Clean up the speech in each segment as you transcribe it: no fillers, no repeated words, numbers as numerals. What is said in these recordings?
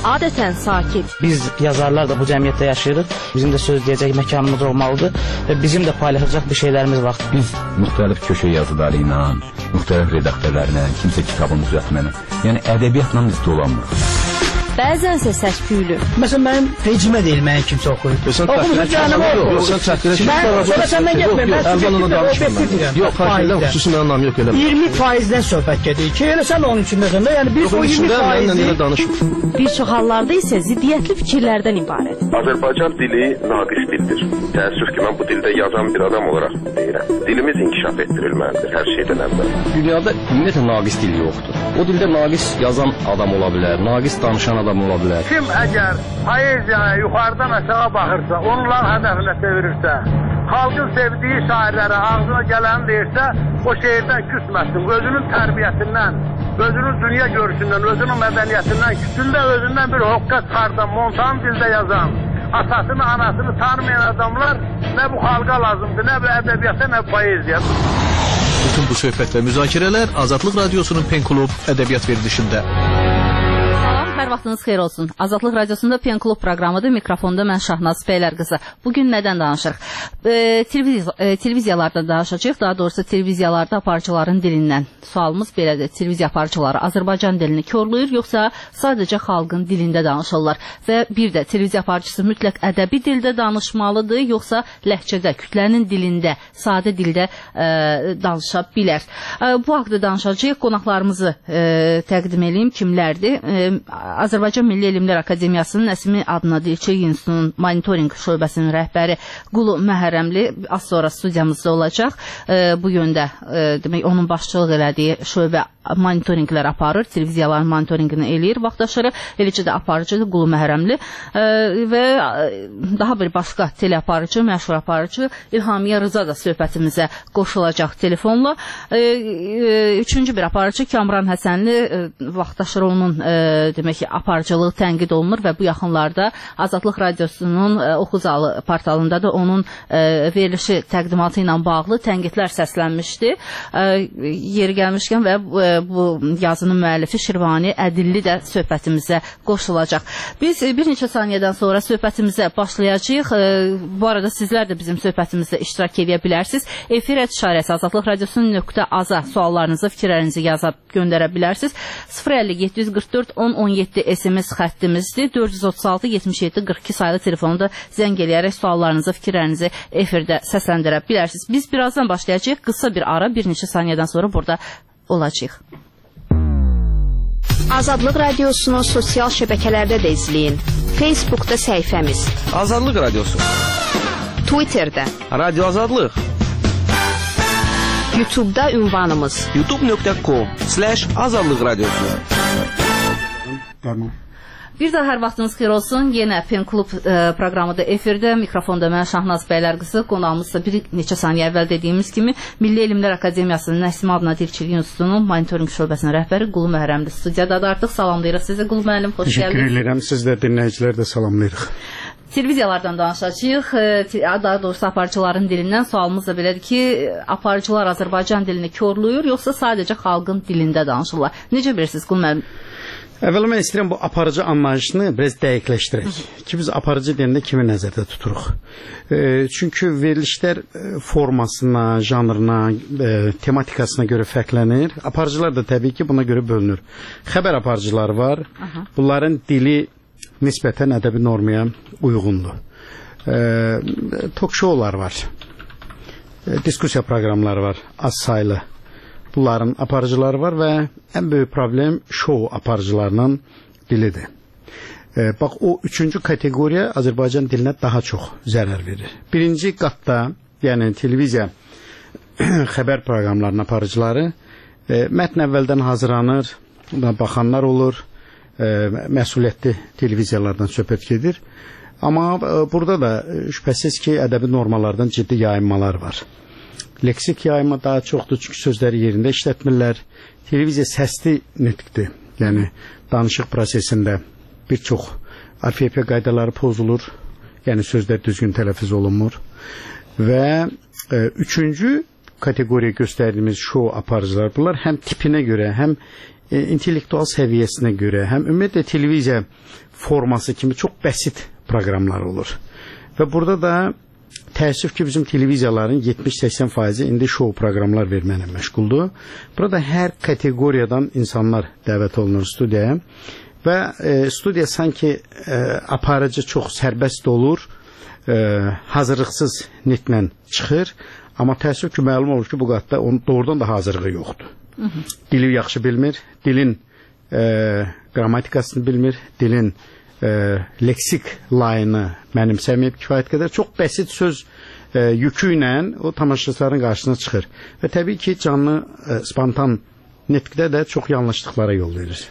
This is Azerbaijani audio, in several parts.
adətən sakit. Biz yazarlar da bu cəmiyyətdə yaşayırıq. Bizim də söz deyəcək məkanımız olmalıdır və bizim də paylaşacaq bir şeylərimiz var. Biz müxtəlif köşə yazıları ilə, müxtəlif redaktörlərlə, kimsə kitabın düzəltməni, yəni ədəbiyyatla biz dolanmırıq. Bəzənsə səs-küylü. Məsələn, mənim vecimə deyil, mənim kimsə oxuyub. Oxumuşsun canım oxu. Sən çəkdirək. Sonra səndən getmir. Mən əvvələn danışmıram. Yox, xaricdən xüsusi mənim anlam yox eləmə. 20%-dən söhbət gedir ki, elə sən onun içindəsən də, yəni biz o 20%-i... Bir çox hallarda isə ziddiyyətli fikirlərdən ibarət. Azərbaycan dili naqis dildir. Təəssüf ki, mən bu dildə yazan bir adam olaraq deyirəm. Dilimiz inkişaf etdirilməlidir hər şeydən əvvəl. Dünyada ümumiyyətlə naqis dil yoxdur. O dildə naqis yazan adam ola bilər, naqis danışan adam ola bilər. Kim əgər poeziyaya yuxarıdan aşağı baxırsa, onlar hədəfinə çevirirsə, xalqın sevdiyi şairlərə ağzına gələni deyirsə, o şeirdən küsməsin, özünün tərbiyəsindən, özünün dünya görüşündən, özünün mədəniyyətindən, küsündə özündən bir hoqqa çıxardan, montan dildə yazan, atasını, anasını tanımayan adamlar nə bu xalqa lazımdır, nə bu ədəbiyyata, nə bu poeziya. Bütün bu söhbət və müzakirələr Azadlıq Radiosunun Pen Klub ədəbiyyat verilişində. Hər vaxtınız xeyir olsun. Azadlıq Radiosunda Pen Klub proqramıdır. Mikrofonda mən Şahnaz Bəylər qızı. Bugün nədən danışırıq? Televiziyalarda danışacağıq. Daha doğrusu televiziyalarda aparıcıların dilindən. Sualımız belədir. Televiziya aparıcıları Azərbaycan dilini körləyir, yoxsa sadəcə xalqın dilində danışırlar? Və bir də televiziya aparıcısı mütləq ədəbi dildə danışmalıdır, yoxsa ləhcədə, kütlənin dilində, sadə dildə danışa bilər? Bu haqda danışacağıq. Qonaqlarımızı təqdim edeyim. Kimlərdir? Azərbaycan Milli Elmlər Akademiyasının Nəsimi adına Dilçilik İnstitutunun monitorinq şöbəsinin rəhbəri Qulu Məhərrəmli az sonra studiyamızda olacaq. Bu yöndə demək onun başçılıq elədiyi şöbə monitorinqlər aparır, televiziyaların monitorinqini eləyir vaxtaşırı, eləcə də aparıcıdır Qulu Məhərrəmli və daha bir başqa teleaparıcı, məşhur aparıcı İlhamiyə Rıza da söhbətimizə qoşulacaq telefonla. Üçüncü bir aparıcı Kamran Həsənli vaxtaşırı onun demək ki, aparıcılığı tənqid olunur və bu yaxınlarda Azadlıq Radiosunun Oxuzalı portalında da onun verilişi təqdimatı ilə bağlı tənqidlər səslənmişdi. Yeri gəlmişkən və bu yazının müəllifi Şirvani Ədilli də söhbətimizə qoşulacaq. Biz bir neçə saniyədən sonra söhbətimizə başlayacağıq. Bu arada sizlər də bizim söhbətimizdə iştirak edə bilərsiniz. Efir işarəsi Azadlıq Radiosunun.az-a suallarınızı, fikirlərinizi yazıb göndərə bilərsiniz. 050-744 1017 SMS xəttimizdir. 436-77-42 sayılı telefonda zəng eləyərək suallarınızı, fikirlərinizi efirdə səsləndirə bilərsiniz. Biz birazdan başlayacağıq. Qısa bir ara, bir neçə saniyədən sonra burada olacaq. Azadlıq Radiosunu sosial şəbəkələrdə də izləyin. Facebookda səhifəmiz Azadlıq Radiosu, Twitterdə Radio Azadlıq, YouTube'da ünvanımız youtube.com/Azadlıq Radiosu. Tamam. Bir daha hər vaxtınız xeyir olsun. Yenə Pen Klub proqramıdır efirdə. Mikrofonda mən Şahnaz Bəylər qızı. Qonağımız da bir neçə saniyə əvvəl dediyimiz kimi Milli Elmlər Akademiyasının Nəsimi adına Dilçilik İnstitutunun monitorinq şöbəsinin rəhbəri Qulu Məhərrəmli studiyadadır. Artıq salamlayırıq sizi Qulu müəllim, xoş gəldiniz. Təşəkkür edirəm. Siz də dinləyicilər də salamlayırıq. Televiziyalardan danışacağıq. Daha doğrusu aparıcıların dilindən sualımız da belədir ki, aparıcılar Azərbaycan dilini körləyir, yoxsa sadəcə xalqın dilində danışırlar? Necə bilirsiniz Qulu müəllim? Əvvəla mən istəyirəm bu aparıcı anlayışını biraz dəqiqləşdirək ki, biz aparıcı dilində kimi nəzərdə tuturuq. Çünki verilişlər formasına, janrına, tematikasına görə fərqlənir. Aparıcılar da təbii ki, buna görə bölünür. Xəbər aparıcıları var. Bunların dili nisbətən ədəbi normaya uyğundur. Talk-showlar var. Diskusiya proqramları var, az saylı. Bunların aparıcıları var və ən böyük problem şou aparıcılarının dilidir. Bax, o üçüncü kategoriya Azərbaycan dilinə daha çox zərər verir. Birinci qatda, yəni televiziya xəbər proqramlarının aparıcıları mətn əvvəldən hazırlanır, baxanlar olur, məsuliyyətli televiziyalardan söhbət gedir. Amma burada da şübhəsiz ki, ədəbi normalardan ciddi yayınmalar var. Leksik yayımı daha çoxdur, çünki sözləri yerində işlətmirlər. Televiziya səsli nitqdir. Yəni, danışıq prosesində bir çox alfabeya qaydaları pozulur. Yəni, sözlər düzgün tələffüz olunmur. Və üçüncü kategoriya göstərdiyimiz şou aparıcılar, bunlar həm tipinə görə, həm intellektual səviyyəsinə görə, həm ümumiyyətlə televiziya forması kimi çox bəsit proqramlar olur. Və burada da təəssüf ki, bizim televiziyaların 70-80% indi şou proqramlar verməklə məşğuldur. Burada hər kateqoriyadan insanlar dəvət olunur studiyaya və studiya sanki aparıcı çox sərbəst olur, hazırlıqsız nitlə çıxır, amma təəssüf ki, məlum olur ki, bu qatda onun doğrudan da hazırlığı yoxdur. Dili yaxşı bilmir, dilin qrammatikasını bilmir, dilin leksik layını mənimsəməyib kifayət qədər çox bəsit söz yükü ilə o tamaşaçıların qarşısına çıxır. Və təbii ki, canlı, spontan nitqdə də çox yanlışlıqlara yol verir.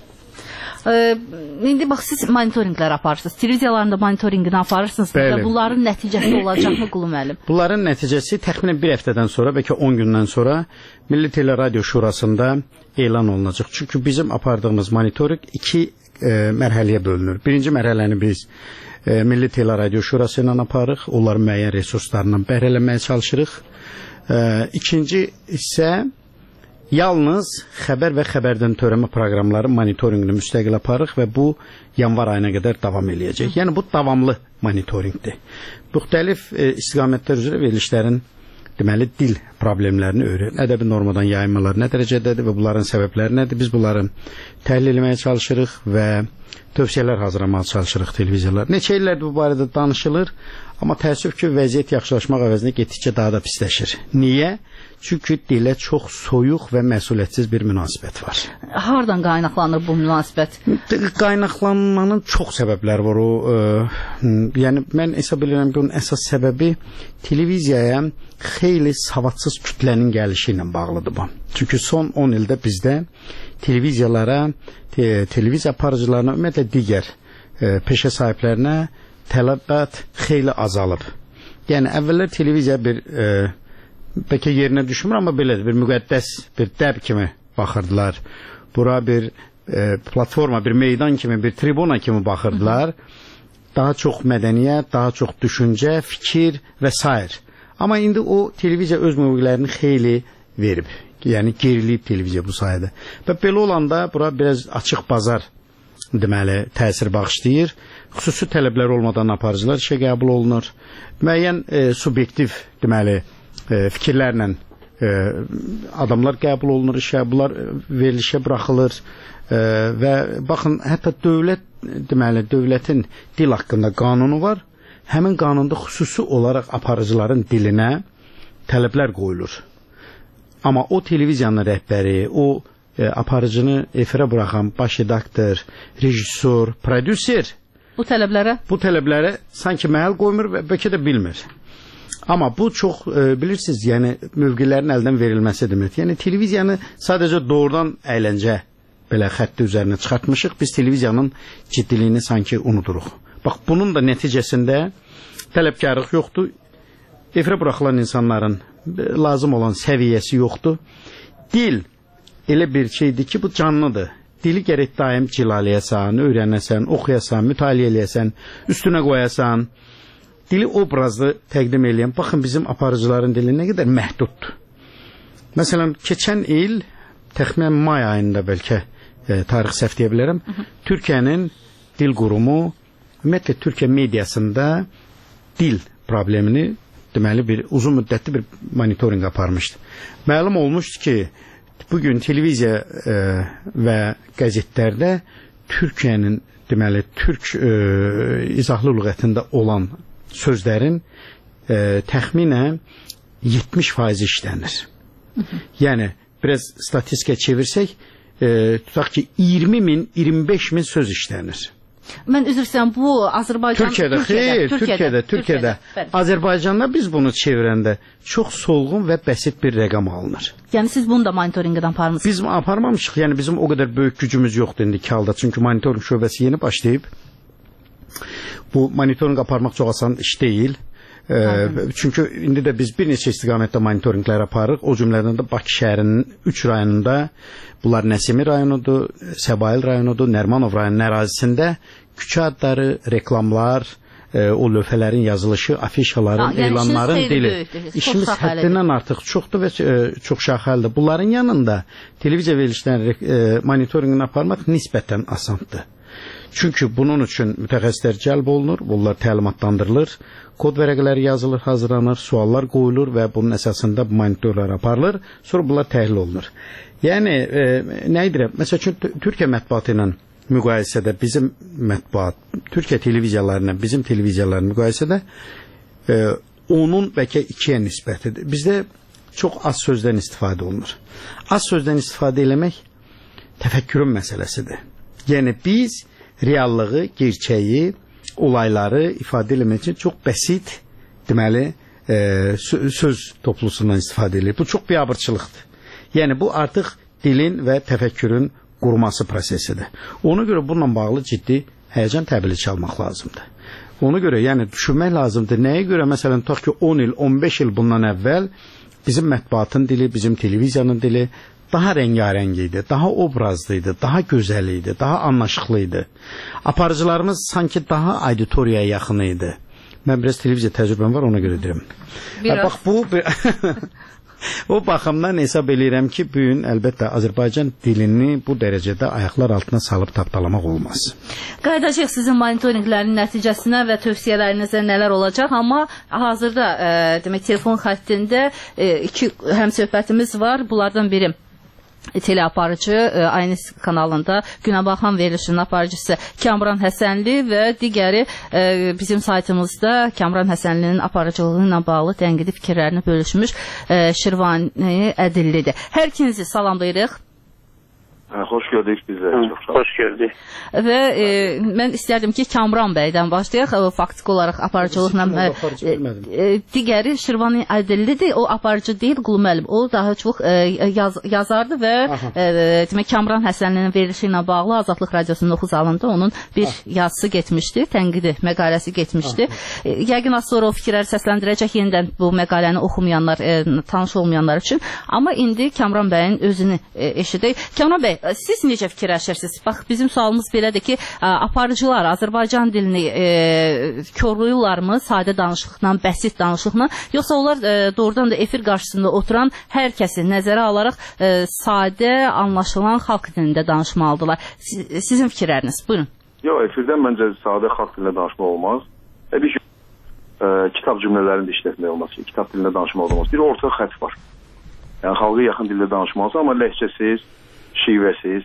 İndi bax, siz monitoringlər aparırsınız. Televiziyalarında monitoringini aparırsınız. Və bunların nəticəsi olacaqmı Qulu müəllim? Bunların nəticəsi təxminən bir həftədən sonra, bəlkə 10 gündən sonra Milli Teleradio Şurasında elan olunacaq. Çünki bizim apardığımız monitoring 2 mərhələyə bölünür. Birinci mərhələni biz Milli Teleradio Şurası ilə aparırıq. Onların müəyyən resurslarından bəhrələnməyə çalışırıq. İkinci isə yalnız xəbər və xəbərdən törəmə proqramları monitorinqini müstəqil aparırıq və bu yanvar ayına qədər davam eləyəcək. Yəni bu davamlı monitorinqdir. Müxtəlif istiqamətlər üzrə verilişlərin deməli dil problemlərini öyrənir. Ədəbi normadan yayınmalar nə dərəcədədir və bunların səbəbləri nədir? Biz bunları təhlil etməyə çalışırıq və tövsiyələr hazırlamağa çalışırıq televiziyalar. Neçə illərdir bu barədə danışılır, amma təəssüf ki, vəziyyət yaxşılaşmaq əvəzinə getdikcə daha da pisləşir. Niyə? Çünki dilə çox soyuq və məsuliyyətsiz bir münasibət var. Hardan qaynaqlanır bu münasibət? Qaynaqlanmanın çox səbəbləri var. Yəni mən hesab edirəm ki, onun əsas səbəbi televiziyaya xeyli savadsız kütlənin gəlişi ilə bağlıdır bu. Çünki son 10 ildə bizdə televiziyalara, televiziya aparıcılarına, ümumiyyətlə digər peşə sahiblərinə tələbat xeyli azalıb. Yəni əvvəllər televiziya bir bəlkə yerinə düşmür, amma belədir, bir müqəddəs, bir dəb kimi baxırdılar. Bura bir platforma, bir meydan kimi, bir tribuna kimi baxırdılar. Daha çox mədəniyyət, daha çox düşüncə, fikir və s. Amma indi o televiziya öz mövqelərini xeyli verib. Yəni geriliyib televiziya bu sayədə. Və belə olanda bura biraz açıq bazar deməli təsir bağışlayır. Xüsusi tələblər olmadan aparıcılar işə qəbul olunur. Müəyyən subyektiv deməli fikirlərlə adamlar qəbul olunur işə, bunlar verilişə buraxılır və baxın, hətta dövlətin dil haqqında qanunu var. Həmin qanunda xüsusi olaraq aparıcıların dilinə tələblər qoyulur. Amma o televiziyanın rəhbəri, o aparıcını efirə buraxan baş redaktor, rejissor, prodüser bu tələblərə sanki məhəl qoymur və bəlkə də bilmir. Amma bu çox bilirsiniz, yəni mövqelərin əldən verilməsi deməkdir. Yəni televiziyanı sadəcə doğrudan əyləncə belə xətti üzərinə çıxartmışıq. Biz televiziyanın ciddiliyini sanki unuduruq. Bax, bunun da nəticəsində tələbkarlıq yoxdur. Efirə buraxılan insanların lazım olan səviyyəsi yoxdur. Dil elə bir şeydir ki, bu canlıdır. Dili gərək daim cilaləyəsən, öyrənəsən, oxuyasan, mütaliə eləyəsən, üstünə qoyasan. Dili obrazlı təqdim eləyən, baxın bizim aparıcıların dili nə qədər məhduddur. Məsələn, keçən il, təxminən may ayında bəlkə tarix səhv deyə bilərəm, Türkiyənin dil qurumu, ümumiyyətlə Türkiyə mediasında dil problemini, deməli bir uzun müddətli bir monitoring aparmışdı. Məlum olmuşdu ki, bugün televiziya və qəzetlərdə Türkiyənin, deməli, türk izahlı lüğətində olan sözlərin təxminən 70% işlənir. Yəni, biraz statistika çevirsək, tutaq ki, 20.000, 25.000 söz işlənir. Mən üzr istəyirəm, bu Azərbaycan... Türkiyədə. Azərbaycanda biz bunu çevirəndə çox solğun və bəsit bir rəqam alınır. Yəni siz bunu da monitoringdən aparmışsınız? Biz aparmamışıq, yəni bizim o qədər böyük gücümüz yoxdur indiki halda. Çünki monitoring şöbəsi yeni başlayıb. Bu monitoring aparmaq çox asan iş deyil. Çünki indi də biz bir neçə istiqamətdə monitoringlər aparırıq. O cümlədən də Bakı şəhərinin 3 rayonunda, bunlar Nəsimi rayonudur, Səbail rayonudur, Nərmanov rayonunun ərazisində küçə adları, reklamlar, o lövhələrin yazılışı, afişaların, elanların dili. İşimiz həddindən artıq çoxdur və çox şaxəlidir. Bunların yanında televiziya verilişlərinin monitorinqini aparmaq nisbətən asandır. Çünki bunun üçün mütəxəssislər cəlb olunur, bunlar təlimatlandırılır, kod vərəqələri yazılır, hazırlanır, suallar qoyulur və bunun əsasında bu monitorlar aparılır, sonra bunlar təhlil olunur. Yəni, nə edirəm? Məsəl üçün, Türkiyə mətbuatı ilə müqayisədə bizim mətbuat, Türkiyə televiziyalarına, bizim televiziyaların müqayisədə onun bəlkə 2-yə nisbətidir. Bizdə çox az sözdən istifadə olunur. Az sözdən istifadə eləmək təfəkkürün məsələsidir. Yəni, biz reallığı, gerçəyi, olayları ifadə eləmək üçün çox bəsit, deməli, söz toplusundan istifadə edilir. Bu çox biabırçılıqdır. Yəni, bu artıq dilin və təfəkkürün qurması prosesidir. Ona görə bununla bağlı ciddi həyəcan təbili çalmaq lazımdır. Ona görə, yəni, düşünmək lazımdır. Nəyə görə, məsələn, tutaq ki, 10 il, 15 il bundan əvvəl bizim mətbuatın dili, bizim televiziyanın dili daha rəngarəng idi, daha obrazlı idi, daha gözəl idi, daha anlaşıqlı idi. Aparıcılarımız sanki daha auditoriyaya yaxın idi. Mən biraz televiziya təcrübəm var, ona görə deyirəm. Bax, bu o baxımdan hesab edirəm ki, bu gün əlbəttə Azərbaycan dilini bu dərəcədə ayaqlar altına salıb tapdalamaq olmaz. Qayıdacaq sizin monitorinqlərin nəticəsinə və tövsiyələrinizə nələr olacaq, amma hazırda demək telefon xəttində 2 həmsöhbətimiz var. Bunlardan biri teleaparıcı, Aynis kanalında Günəbaxan verilişinin aparıcısı Kamran Həsənli və digəri bizim saytımızda Kamran Həsənlinin aparıcılığı ilə bağlı tənqidi fikirlərini bölüşmüş Şirvani Ədillidir. Hər ikinizi salamlayırıq. Xoş gördük bizə. Xoş gördük. Və mən istərdim ki, Kamran bəydən başlayaq. Faktiki olaraq aparıcılıqla digəri Şirvani Ədillidir. O aparıcı deyil, Qulu müəllim. O daha çox yazardı və demək Kamran Həsənlinin verilişi ilə bağlı Azadlıq Radiosunun oxu zalında onun bir yazısı getmişdi, tənqidi məqaləsi getmişdi. Yəqin az sonra o fikirləri səsləndirəcək yenidən bu məqaləni oxumayanlar, tanış olmayanlar üçün. Amma indi Kamran bəyin özünü eşidək. Kamran bəy, siz necə fikirləşirsiniz? Bax, bizim sualımız belədir ki, aparıcılar Azərbaycan dilini körlüyürlərmi sadə danışıqla, bəsit danışıqla, yoxsa onlar doğrudan da efir qarşısında oturan hər kəsi nəzərə alaraq sadə, anlaşılan xalq dilində danışmalıdırlar? Sizin fikirləriniz, buyurun. Yox, efirdən məncə sadə xalq dilində danışmaq olmaz. Bir kitab cümlələrini də işlətmək olmaz, kitab dilində danışmaq olmaz. Bir orta xətt var. Yəni, xalqa yaxın dildə danışmalısın, amma ləhcəsiz, şivəsiz,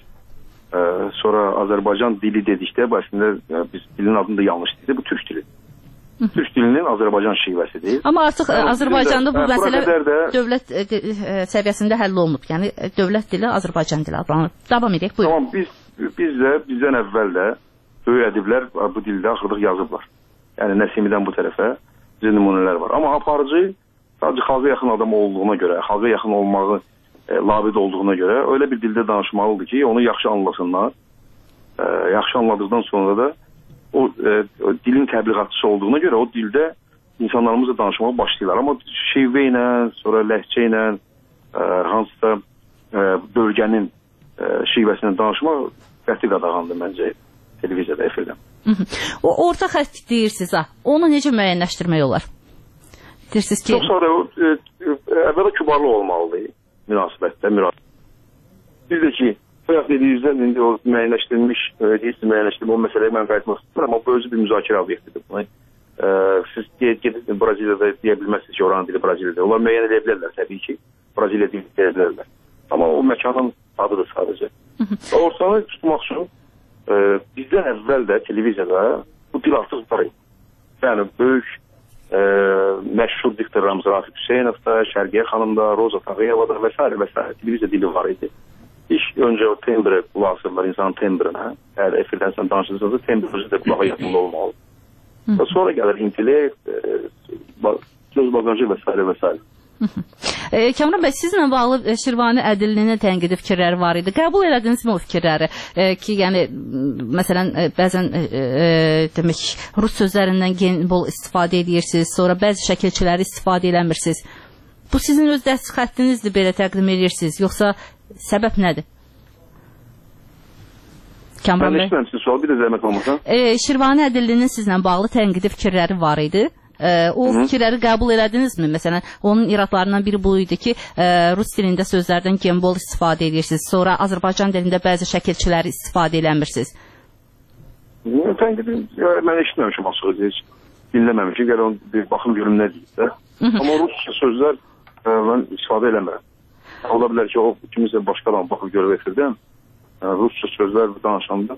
sonra Azərbaycan dili dedikdə, əslində biz dilin adını da yanlış dedik, bu türk dili. Türk dilinin Azərbaycan şivəsidir. Amma artıq Azərbaycanda bu məsələ dövlət səviyyəsində həll olunub. Yəni, dövlət dili Azərbaycan dili adlanır. Davam edək, buyurun. Tamam, bizdən əvvəl də böyük ədiblər bu dildə axırdıq yazıblar. Yəni, Nəsimidən bu tərəfə bizə nümunələr var. Amma aparıcı sadəcə xalqa yaxın adam olduğuna görə, xalqa yaxın olmağı labid olduğuna görə öyle bir dildə danışmalıdır ki, onu yaxşı anlasınlar. Yaxşı anladıqdan sonra da o dilin təbliğatçısı olduğuna görə o dildə insanlarımızla danışmağa başlayırlar. Amma şivə ilə, sonra ləhcə ilə, hansısa bölgənin şivəsindən danışmaq qəti qadağandır məncə televiziyada, efirdən. O orta xətt deyirsiniz, onu necə müəyyənləşdirmək olar? Deyirsiniz ki... Çox sonra əvvələ kübarlı olmalıdır. Münasibətdə, Bir də ki, bayaq dediyinizdən indi o müəyyənləşdirilmiş, o məsələyə mən qayıtmaq istəyirəm, amma bu özü bir müzakirə obyektidir. Siz gedib Braziliyada deyə bilməzsiniz ki, oranın dili Braziliyada. Onlar müəyyən edə bilərlər, təbii ki, Braziliya dili deyə bilərlər. Amma o məkanın adıdır sadəcə. Ortalığı tutmaq üçün bizdən əvvəl də televiziyada bu dil artıq var idi. Yəni, böyük məşhur diktorlarımız Rafiq Hüseynovda, Şərqiyə xanımda, Roza Tağıyevada və s. televiziya dili var idi. İlk öncə o tembre qulaq asırlar insanın tembrinə. Əgər efirdən sən danışırsanız, tembr özü də qulağa yaxında olmalı. Sonra gəlir intellekt, söz bagajı və s. Kamran bəy, sizlə bağlı Şirvani Ədillinin tənqidi fikirləri var idi. Qəbul elədinizmi o fikirləri? Ki, yəni, məsələn, bəzən demək, rus sözlərindən bol istifadə edirsiniz, sonra bəzi şəkilçiləri istifadə eləmirsiniz. Bu sizin öz dəst xəttinizdir, belə təqdim edirsiniz, yoxsa səbəb nədir? Kamran Mən bəy. eşitməmişdim sual, bir də zəhmət olmasa. Şirvani Ədillinin sizlə bağlı tənqidi fikirləri var idi. O fikirləri qəbul elədinizmi? Məsələn, onun iradlarından biri bu idi ki, rus dilində sözlərdən gembol istifadə edirsiniz. Sonra Azərbaycan dilində bəzi şəkilçiləri istifadə eləmirsiniz. Tənqidi mən eşitməmişim açığı heç. Dinləməmişim. Gələ onu bir baxım görüm nə deyir də. Amma rusca sözlər mən istifadə eləmirəm. Ola bilər ki, o kimisə başqa adam baxıb görüb etirdən. Rusca sözlər danışanda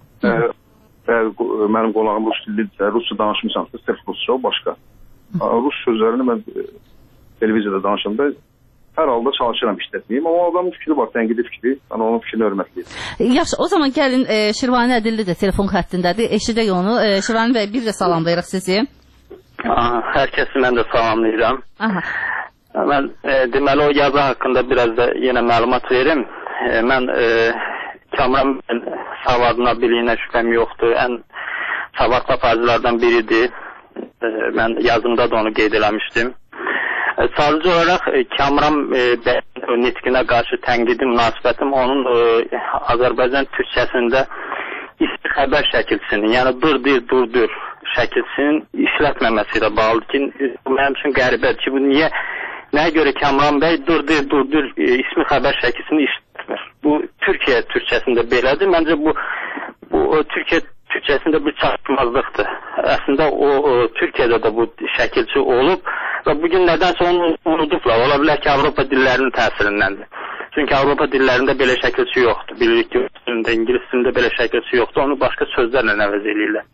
mənim qonağım rus dillidirsə, rusca danışmışamsa, sırf rusca o başqa. Rus sözlərini mən televiziyada danışanda hər halda çalışıram işlətməyim. Amma adamın fikri var, tənqidi fikri. Yəni onun fikrini hörmətliyim. Yaxşı, o zaman gəlin Şirvani Ədilli də telefon xəttindədir. Eşidək onu. Şirvani bəy, bir də salamlayırıq sizi. Hər kəsi mən də salamlayıram. Mən deməli o yazı haqqında biraz da yenə məlumat verim. Mən Kamran savadına, biliyinə şübhəm yoxdur. Ən savadlı aparıcılardan biridir. Mən yazımda da onu qeyd eləmişdim. Sadəcə olaraq Kamran bəyin nitqinə qarşı tənqidi münasibətim onun Azərbaycan türkçəsində isti xəbər şəkilçisinin, yəni dur şəkilçisinin işlətməməsi ilə bağlıdır ki, bu mənim üçün qəribədir ki, bu nəyə görə Kamran bəy dur ismi xəbər şəkilçisini işlətmir. Bu Türkiyə türkçəsində belədir. Məncə bu Türkiyə türkçəsində bir çatışmazlıqdır. Əslində o Türkiyədə də bu şəkilçi olub və bugün nədənsə onu unudublar. Ola bilər ki, Avropa dillərinin təsirindəndir. Çünki Avropa dillərində belə şəkilçi yoxdur. Bilirik ki, İngilis dilində belə şəkilçi yoxdur. Onu başqa sözlərlə əvəz eləyirlər.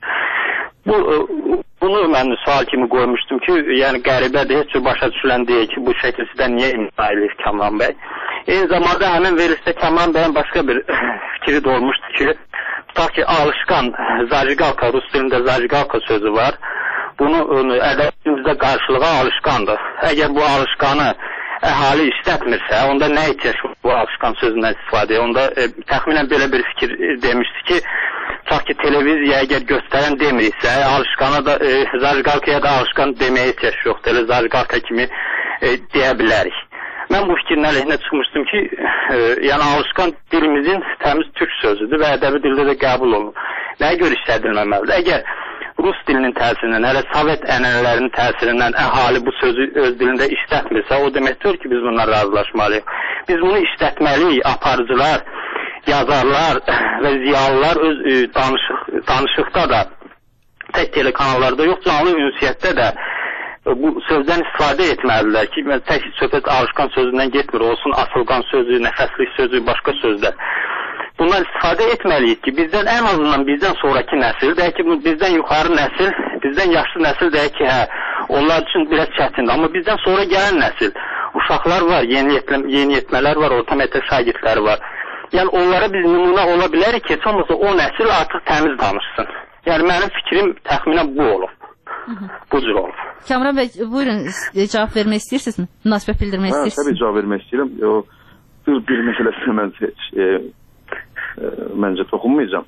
Bunu mən sual kimi qoymuşdum ki, yəni qəribədir, heç cür başa düşülən deyil ki, bu şəkilçidən niyə imza eləyir Kamran bəy. Eyni zamanda həmin verilişdə Kamran bəyin başqa bir fikri də olmuşdu ki, tutaq ki, alışqan, zajigalka, rus dilində zajigalka sözü var. Bunu ədəbiyyatımızda qarşılığa alışqandır. Əgər bu alışqanı əhali işlətmirsə, onda nə ihtiyac bu alışqan sözündən istifadə edir? Onda təxminən belə bir fikir demişdi ki, tutaq ki, televiziya əgər göstərən demiriksə, alışqana da, zajigalkaya da alışqan deməyə ihtiyac yoxdur. Elə zajigalka kimi deyə bilərik. Mən bu fikrin əleyhinə çıxmışdım ki, yəni alışqan dilimizin təmiz türk sözüdür və ədəbi dildə də qəbul olunur. Nəyə görə işlədilməməlidir? Əgər rus dilinin təsirindən, hələ sovet ənənələrinin təsirindən əhali bu sözü öz dilində işlətmirsə, o deməkdir ki, biz bundan razılaşmalıyıq. Biz bunu işlətməliyik, aparıcılar, yazarlar və ziyalılar öz danışıqda da, tək telekanallarda yox, canlı ünsiyyətdə də bu sözdən istifadə etməlidirlər ki, tək söhbət alışqan sözündən getmir, olsun asılqan sözü, nəfəslik sözü, başqa sözlər. Bundan istifadə etməliyik ki, bizdən ən azından bizdən sonraki nəsil, deyək ki, bizdən yuxarı nəsil, bizdən yaşlı nəsil deyək ki, onlar üçün biraz çətindir. Amma bizdən sonra gələn nəsil, uşaqlar var, yeniyetmələr var, orta məktəb şagirdləri var. Yəni onlara biz nümunə ola bilərik ki, heç olmasa o nəsil artıq təmiz danışsın. Yəni mənim fikrim təxminən bu olub. Bu cür olub. Kamran bəy, buyurun, cavab vermək istəyirsinizmi? Münasibət bildirmək istəyirsiniz? Təbii cavab vermək istəyirəm. Bir məsələsində mən məncə toxunmayacağım.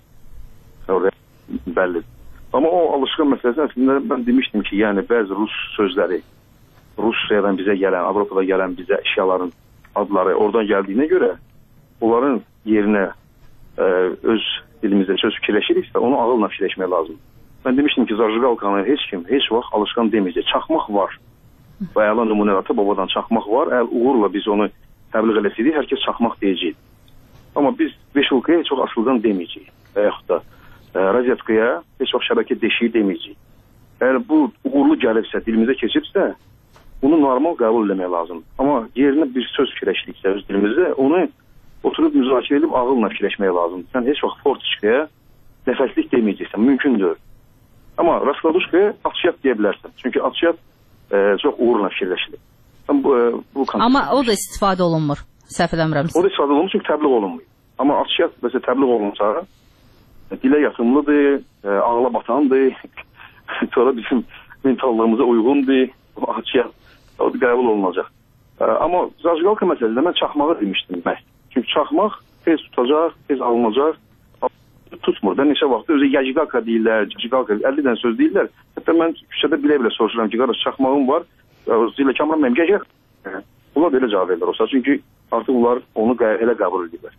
Bəllidir. Amma o alışqan məsələsi əslində mən demişdim ki, yəni bəzi rus sözləri, Rusiyadan bizə gələn, Avropada gələn bizə əşyaların adları oradan gəldiyinə görə onların yerinə öz dilimizdə söz fikirləşiriksə, onu ağılla fikirləşmək lazımdır. Mən demişdim ki, zajigalkanı heç kim, heç vaxt alışqan deməyəcək. Çaxmaq var. Və əla nümunə ata-babadan çaxmaq var. Əgər uğurla biz onu təbliğ eləsəydik, hər kəs çaxmaq deyəcək. Amma biz beşulkaya heç vaxt asılqan deməyəcəyik. Və yaxud da razetkaya heç vaxt şəbəkə deşiyi deməyəcəyik. Əgər bu uğurlu gəlibsə, dilimizə keçibsə, bunu normal qəbul eləmək lazımdır. Amma yerinə bir söz fikirləşdiksə öz dilimizdə, onu oturub müzakirə edib ağılla fikirləşmək lazımdır. Sən heç vaxt fortiçkaya nəfəslik deməyəcəksən, mümkündür. Amma raskladuşkaya atışyat deyə bilərsən. Çünki atışyat çox uğurla fikirləşilir. Amma o da istifadə olunmur, səhv eləmirəmsə. O da istifadə olunmur, çünki təbliğ olunmur. Amma atışyat məsələn təbliğ olunsa, dilə yatımlıdır, ağla batandır, sonra bizim mentallığımıza uyğundur, atışyat o da qəbul olunacaq. Amma zajigalka məsələsində mən çaxmağı demişdim məhz. Çünki çaxmaq tez tutacaq, tez alınacaq. Tutmur da neçə vaxt özü yajigalka deyirlər, yajigalka 50 dənə söz deyirlər. Hətta mən küçədə bilə-bilə soruşuram ki, qardaş çaxmağım var, zilə Kamran mənim gəcək. Bunlar belə cavab verirlər olsa, çünki artıq bunlar onu elə qəbul edirlər.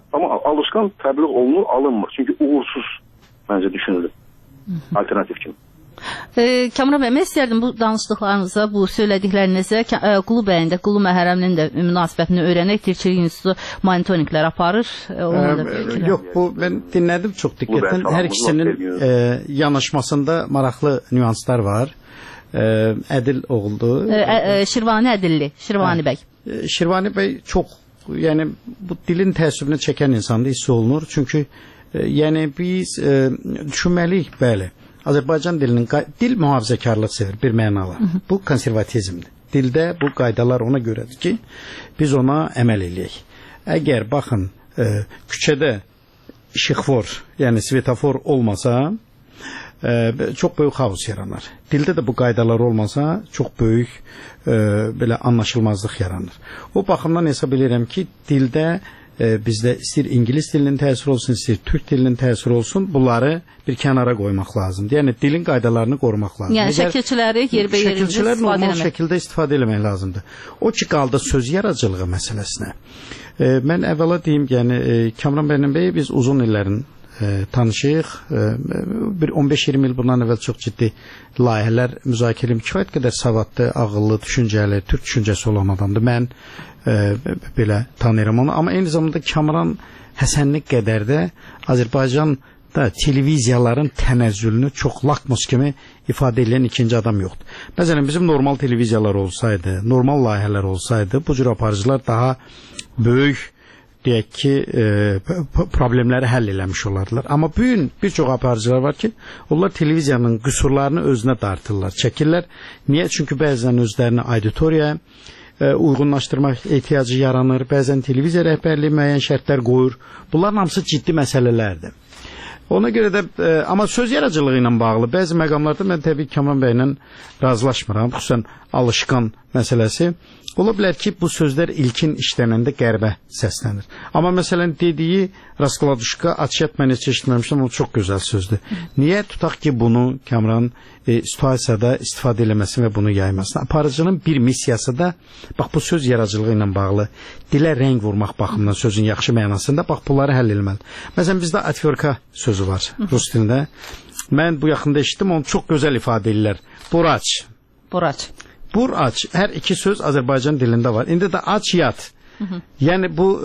Amma alışqan təbliğ olunur, alınmır. Çünki uğursuz məncə düşünülür. Alternativ kimi. Kamran bəy, mən istərdim bu danışdıqlarınıza, bu söylədiklərinizə Qulu bəyin də, Qulu Məhərrəminin də münasibətini öyrənək. Tirçilik İnstitutu monitorinqlər aparır. Yox, bu mən dinlədim çox diqqətlə. Hər ikisinin yanaşmasında maraqlı nüanslar var. Ədil oğuldu. Şirvani Ədilli, Şirvani bəy. Şirvani bəy çox, yəni bu dilin təəssübünü çəkən insanda hiss olunur. Çünki yəni biz düşünməliyik, bəli. Azərbaycan dilinin dil mühafizəkarlıq sevir bir mənala. Bu konservatizmdir. Dildə bu qaydalar ona görədir ki, biz ona əməl eləyək. Əgər baxın küçədə işıqfor, yəni svetofor olmasa çox böyük xaos yaranar. Dildə də bu qaydalar olmasa çox böyük belə anlaşılmazlıq yaranır. O baxımdan hesab edirəm ki, dildə bizdə istəyir İngilis dilinin təsiri olsun, istəyir Türk dilinin təsiri olsun, bunları bir kənara qoymaq lazımdır. Yəni dilin qaydalarını qorumaq lazımdır. Yəni şəkilçiləri yerbəyer şəkilçilər normal şəkildə istifadə etmək lazımdır. O ki qaldı söz yaradıcılığı məsələsinə. Mən əvvəla deyim, yəni Kamran bəy biz uzun illərin tanışıyıq. Bir 15-20 il bundan əvvəl çox ciddi layihələr müzakirə edib, kifayət qədər savadlı, ağıllı, düşüncəli, Türk düşüncəsi olan adamdır. Mən belə tanıyıram onu. Amma eyni zamanda Kamran Həsənli qədər də Azərbaycanda televiziyaların tənəzzülünü çox lakmus kimi ifadə edən ikinci adam yoxdur. Məsələn, bizim normal televiziyalar olsaydı, normal layihələr olsaydı, bu cür aparıcılar daha böyük deyək ki, problemləri həll eləmiş olardılar. Amma bugün bir çox aparıcılar var ki, onlar televiziyanın qüsurlarını özünə dartırlar, çəkirlər. Niyə? Çünki bəzən özlərini auditoriyaya uyğunlaşdırmaq ehtiyacı yaranır, bəzən televiziya rəhbərliyi müəyyən şərtlər qoyur. Bunların hamısı ciddi məsələlərdir. Ona görə də, amma söz yaradıcılığı ilə bağlı bəzi məqamlarda mən təbii Kamran bəylə razılaşmıram, xüsusən alışqan məsələsi. Ola bilər ki, bu sözlər ilkin işlənəndə qərbə səslənir. Amma məsələn dediyi Raskladuşka, açıyat mən heç eşitməmişdim, o çox gözəl sözdür. Niyə tutaq ki, bunu Kamran situasiyada istifadə eləməsin və bunu yaymasın? Aparıcının bir missiyası da, bax bu söz yaradıcılığı ilə bağlı, dilə rəng vurmaq baxımından sözün yaxşı mənasında, bax bunları həll eləməli. Məsələn, bizdə atverka sözü var rus dilində. Mən bu yaxında eşitdim, onu çox gözəl ifadə edirlər. Buraç. Buraç. Buraç. Hər iki söz Azərbaycan dilində var. İndi də aç yat. Yəni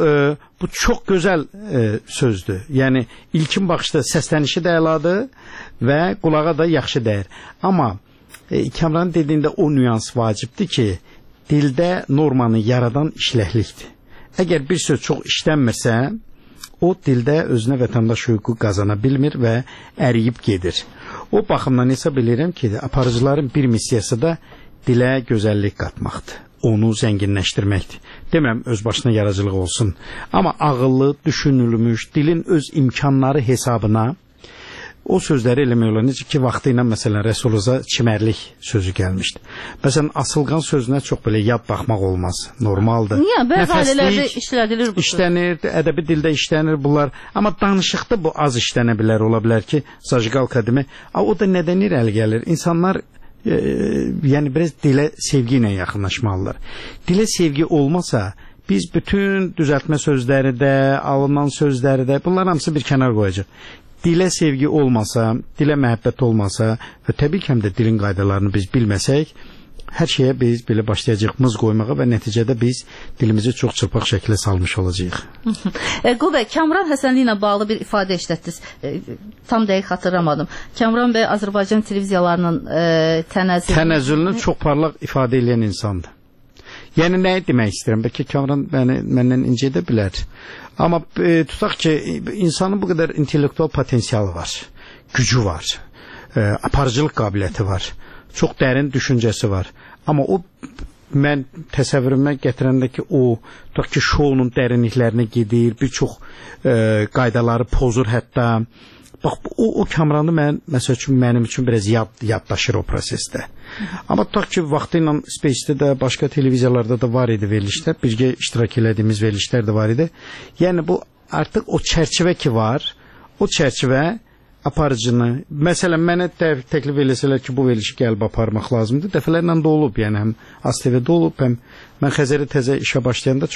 bu çox gözəl sözdür. Yəni ilkin baxışda səslənişi də əladır və qulağa da yaxşı dəyir. Amma Kamran dediyində o nüans vacibdir ki, dildə normanı yaradan işləklikdir. Əgər bir söz çox işlənmirsə, o dildə özünə vətəndaş hüququ qazana bilmir və əriyib gedir. O baxımdan hesab edirəm ki, aparıcıların bir missiyası da dilə gözəllik qatmaqdır. Onu zənginləşdirməkdir. Deməm öz başına yaradıcılıq olsun. Amma ağıllı, düşünülmüş, dilin öz imkanları hesabına o sözləri eləmək olar. Necə ki, vaxtı ilə məsələn Rəsuluza çimərlik sözü gəlmişdi. Məsələn, asılqan sözünə çox belə yad baxmaq olmaz. Normaldır. Niyə? Bəzi ailələrdə işlədilir bu söz. İşlənir, ədəbi dildə işlənir bunlar. Amma danışıqda bu az işlənə bilər, ola bilər ki, zajqalka demək. O da nədən irəli gəlir? İnsanlar yəni biraz dilə sevgi ilə yaxınlaşmalılar. Dilə sevgi olmasa, biz bütün düzəltmə sözləri də, alınan sözləri də, bunlar hamısı bir kənar qoyacaq. Dilə sevgi olmasa, dilə məhəbbət olmasa və təbii ki, həm də dilin qaydalarını biz bilməsək, hər şeyə biz belə başlayacaq mız qoymağa və nəticədə biz dilimizi çox çırpaq şəkildə salmış olacağıq. Qul bəy, Kamran Həsənli ilə bağlı bir ifadə işlətdiniz. Tam dəqiq xatırlamadım. Kamran bəy Azərbaycan televiziyalarının tənəzzülünü çox parlaq ifadə edən insandır. Yəni nəyi demək istəyirəm? Bəlkə Kamran məndən incə edə bilər. Amma tutaq ki, insanın bu qədər intellektual potensialı var, gücü var, aparıcılıq qabiliyyəti var, çox dərin düşüncəsi var. Amma o, mən təsəvvürümə gətirəndə ki, o, tutaq ki, şounun dərinliklərinə gedir, bir çox qaydaları pozur hətta. Bax, o Kamranı məsəl üçün, mənim üçün biraz yaddaşır o prosesdə. Amma tutaq ki, vaxtı ilə Space-də də, başqa televiziyalarda da var idi verilişlər, birgə iştirak elədiyimiz verilişlər də var idi. Yəni, bu artıq o çərçivə ki var, o çərçivə aparıcını, məsələn, mənə təklif eləsələr ki, bu verilişi gəlib aparmaq lazımdır. Dəfələrlə də olub, yəni həm ASTV-də olub, həm mən Xəzəri təzə işə başlayanda çox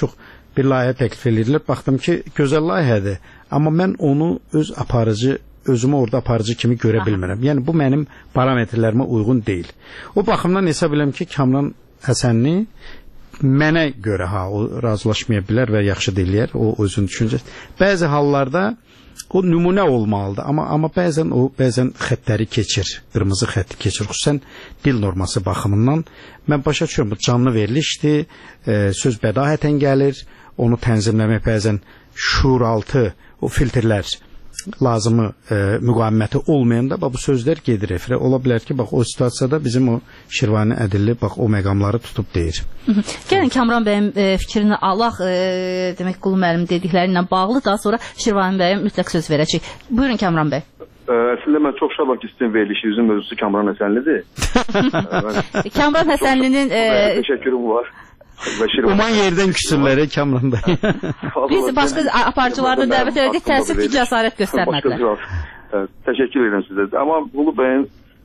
bir layihə təklif edilir. Baxdım ki, gözəl layihədir, amma mən onu özümü orada aparıcı kimi görə bilmirəm. Yəni bu mənim parametrlərimə uyğun deyil. O baxımdan hesab edirəm ki, Kamran Həsənli mənə görə o razılaşmaya bilər və yaxşı deyirlər, o özünün düşüncəsi. Bəzi hallarda o nümunə olmalıdır, amma bəzən xəttləri keçir, qırmızı xətti keçir, xüsusən dil norması baxımından. Mən başa düşürəm, bu canlı verilişdir, söz bədahətən gəlir, onu tənzimləmək bəzən şuuraltı, o filtrlər lazımı müqaviməti olmayanda bu sözlər gedir efirə. Ola bilər ki, bax o situasiyada bizim o Şirvani Ədilli bax o məqamları tutub deyir. Gəlin Kamran bəyin fikrini alaq, demək Qulu müəllim dediklərindən bağlı, daha sonra Şirvani bəyə mütləq söz verəcək. Buyurun Kamran bəy. Əslində mən çox şadam ki, sizin verilişinizin mövzusu Kamran Həsənlidir. Kamran Həsənlinin təşəkkürüm var. Uman yerdən küsürləri Kamranda. Biz başqa aparıcılarını dəvət elədik, təəssüf ki, cəsarət göstərmədilər. Təşəkkür edirəm sizə. Amma Qulu bəyin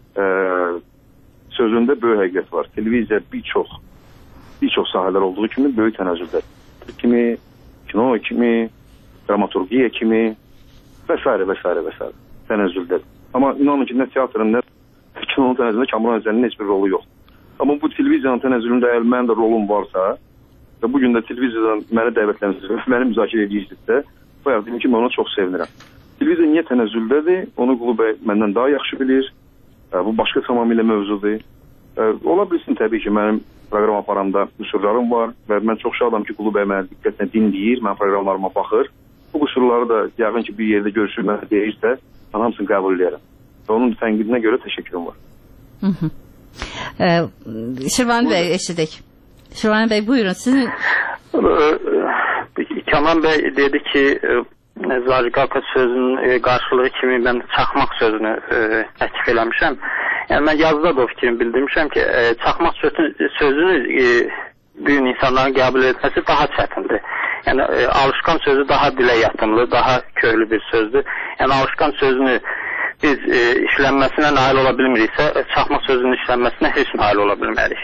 sözündə böyük həqiqət var. Televiziya bir çox sahələr olduğu kimi böyük tənəzzüllər. Kimi, kino kimi, dramaturgiya kimi və s. tənəzzüllər. Amma inanın ki, nə teatrın, nə kinonun tənəzzülündə Kamran Həsənlinin heç bir rolu yoxdur. Amma bu televiziyanın tənəzzülündə əgər mənim də rolum varsa və bugün də televiziyadan məni dəvətlənirsiniz, məni müzakirə edirsinizsə, bayaq dedim ki, mən ona çox sevinirəm. Televiziya niyə tənəzzüldədir? Onu Qulu bəy məndən daha yaxşı bilir. Bu başqa tamamilə mövzudur. Ola bilsin təbii ki, mənim proqram aparamda qüsurlarım var və mən çox şadam ki, Qulu bəy məni diqqətlə dinləyir, mənim proqramlarıma baxır. Bu qüsurları da yəqin ki, bir yerdə görüşür, mənə deyirsə, mən hamısını qəbul edərəm. Və onun tənqidinə görə təşəkkürüm var. Şirvani bəy eşidik. Şirvani bəy buyurun sizin. Kamran bəy dedi ki, Zariqaka sözünün qarşılığı kimi mən çaxmaq sözünü təklif eləmişəm. Yəni mən yazıda da o fikrimi bildirmişəm ki, çaxmaq sözünü büyük insanların qəbul etməsi daha çətindir. Yəni alışqan sözü daha dilə yatımlı, daha köklü bir sözdür. Yəni alışqan sözünü biz işlənməsinə nail ola bilmiriksə, çaxmaq sözünün işlənməsinə heç nail ola bilmərik.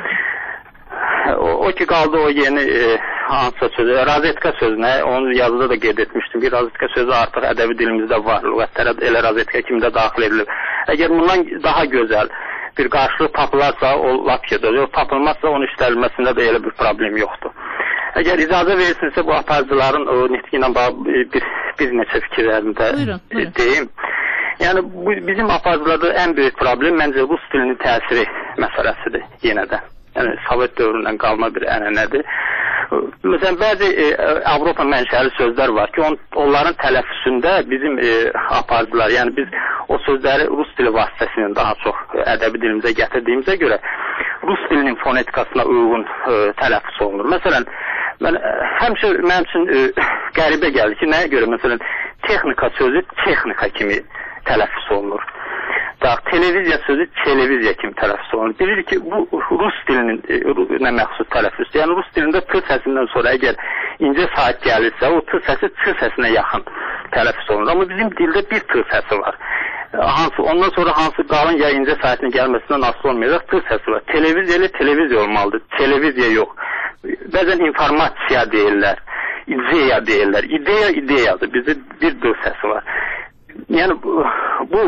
O ki qaldı o yeni hansısa sözü, razetka sözünə, onu yazıda da qeyd etmişdim ki, razetka sözü artıq ədəbi dilimizdə var, lüğətlərə elə razetka kimi də daxil edilir. Əgər bundan daha gözəl bir qarşılıq tapılarsa, o lap gedəcək, tapılmazsa onun işlənməsində də elə bir problem yoxdur. Əgər icazə verirsinizsə, bu aparıcıların o nitqi ilə bir neçə fikirlərini də deyim. Yəni bizim aparıcılarda ən böyük problem məncə rus dilinin təsiri məsələsidir yenə də. Yəni Sovet dövründən qalma bir ənənədir. Məsələn, bəzi Avropa mənşəli sözlər var ki, onların tələffüzündə bizim aparıcılar, yəni biz o sözləri rus dili vasitəsilə daha çox ədəbi dilimizə gətirdiyimizə görə rus dilinin fonetikasına uyğun tələffüz olunur. Məsələn, həmişə mənim üçün qəribə gəlir ki, nəyə görə məsələn texnika sözü texnika kimi tələffüz olunur. Televiziya sözü televiziya kimi tələffüz olunur. Bilirik ki, bu rus dilinin nə məxsus tələffüzdür. Yəni rus dilində t səsindən sonra əgər incə saat gəlirsə, o t səsi ç səsinə yaxın tələffüz olunur. Amma bizim dildə bir t səsi var. Ondan sonra hansı qalın ya incə saatinin gəlməsindən asılı olmayacaq t səsi var. Televiziya ilə televiziya olmalıdır. Televiziya yox. Bəzən informasiya deyirlər. İdeya deyirlər. İdeya ideyadır. Bizdə bir d səsi var. Yəni bu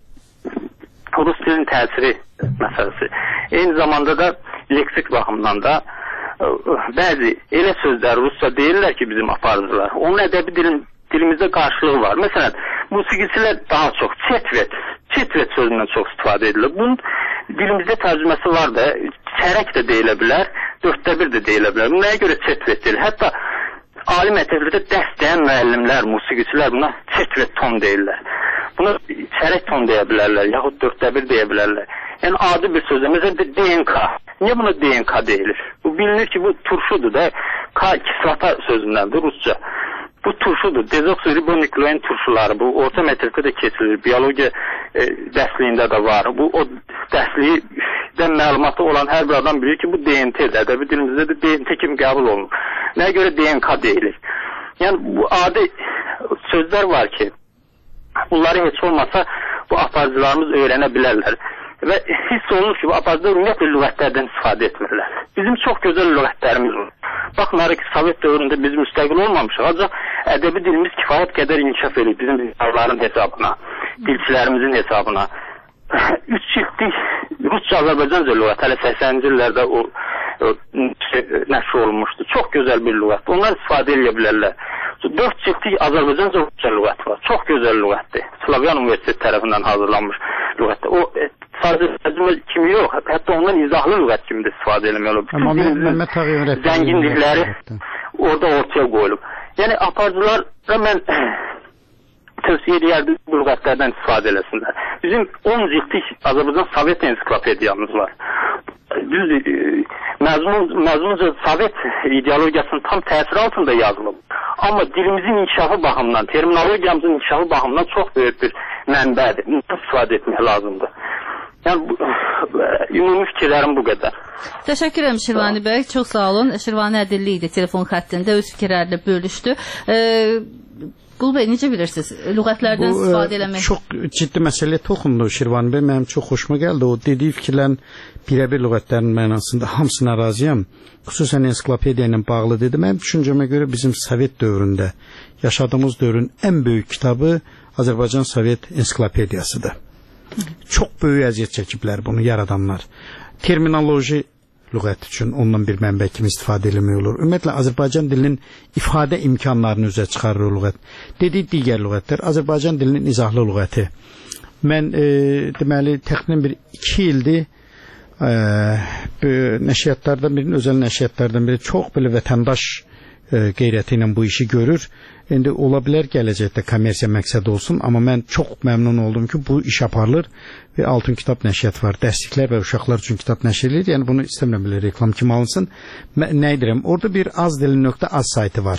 rus dilinin təsiri məsələsi. Eyni zamanda da leksik baxımdan da bəzi elə sözlər rusca deyirlər ki, bizim aparıcılar. Onun ədəbi dilimizdə qarşılığı var. Məsələn, musiqiçilər daha çox çetvet sözündən çox istifadə edilir. Bunun dilimizdə tərcüməsi var da, çərək də deyilə bilər, 1/4 də deyilə bilər. Nəyə görə çetvet deyilir? Hətta ali məktəblərdə dərs deyən müəllimlər, musiqiçilər buna çetvet ton deyirlər. Buna çərək ton deyə bilərlər, yaxud 1/4 deyə bilərlər. Yəni adi bir sözdə, məsələn DNK. Niyə buna DNK deyilir? Bu bilinir ki, bu turşudur da, kislata sözündəndir rusca. Bu turşudur, dezoksiribonuklein turşuları, bu orta məktəbdə də keçilir, biyologiya dərsliyində də var. Bu o dərslikdən məlumatı olan hər bir adam bilir ki, bu DNT-dir, ədəbi dilimizdə də DNT kimi qəbul olunur. Nəyə görə DNK deyilir? Yəni bu adi sözlər var ki, bunları heç olmasa bu aparıcılarımız öyrənə bilərlər. Və hiss olunur ki, bu aparıcılar ümumiyyətlə lüğətlərdən istifadə etmirlər. Bizim çox gözəl lüğətlərimiz var. Baxmayaraq ki, Sovet dövründə biz müstəqil olmamışıq, ancaq ədəbi dilimiz kifayət qədər inkişaf edib bizim dillərin hesabına, dilçilərimizin hesabına. 3 ciltlik Rusça-Azərbaycanca lüğət hələ 80-ci illərdə o nəşr olunmuşdu. Çox gözəl bir lüğət. Onlar istifadə edə bilərlər. 4 ciltlik Azərbaycanca Rusça lüğət var. Çox gözəl lüğətdir. Slavyan Universiteti tərəfindən hazırlanmış lüğətdir. O sadəcə tərcümə kimi yox, hətta ondan izahlı lüğət kimi də istifadə edilməli olur. Bütün zəngin dilləri orada ortaya qoyulub. Yəni aparıcılara mən tövsiyə edərdim bu lüğətlərdən istifadə eləsinlər. Bizim 10 ciltlik Azərbaycan Sovet ensiklopediyamız var. Düzdür, məzmunca Sovet ideologiyasının tam təsiri altında yazılıb. Amma dilimizin inkişafı baxımından, terminologiyamızın inkişafı baxımından çox böyük bir mənbədir. Bundan istifadə etmək lazımdır. Yəni, ümumi fikirlərim bu qədər. Təşəkkür ederim Şirvani bəy, çox sağ olun. Şirvani Ədilli idi telefon xəttində, öz fikirlərini bölüşdü. Qul bəy, necə bilirsiniz? Lüğətlərdən istifadə eləmək? Çox ciddi məsələyə toxundu Şirvani bəy, mənim çox xoşuma gəldi. O dediyi fikirlərin birəbir lüğətlərin mənasında hamısına razıyam. Xüsusən ensiklopediya ilə bağlı dedi. Mənim düşüncəmə görə bizim Sovet dövründə yaşadığımız dövrün ən böyük kitabı Azərbaycan Sovet ensiklopediyasıdır. Çox böyük əziyyət çəkiblər bunu yaradanlar. Terminoloji lüğət üçün ondan bir mənbə kimi istifadə eləmək olur. Ümumiyyətlə Azərbaycan dilinin ifadə imkanlarını üzə çıxarır o lüğət. Dediyi digər lüğətlər Azərbaycan dilinin izahlı lüğəti. Mən deməli təxminən bir 2 ildir nəşriyyatlardan birinin, özəl nəşriyyatlardan biri çox belə vətəndaş qeyrəti ilə bu işi görür. İndi ola bilər gələcəkdə kommersiya məqsədi olsun, amma mən çox məmnun oldum ki, bu iş aparılır və Altın Kitab nəşriyyat var. Dərsliklər və uşaqlar üçün kitab nəşr edilir. Yəni bunu istəmirəm belə reklam kimi alınsın. Nə edirəm? Orada bir azdili.az saytı var.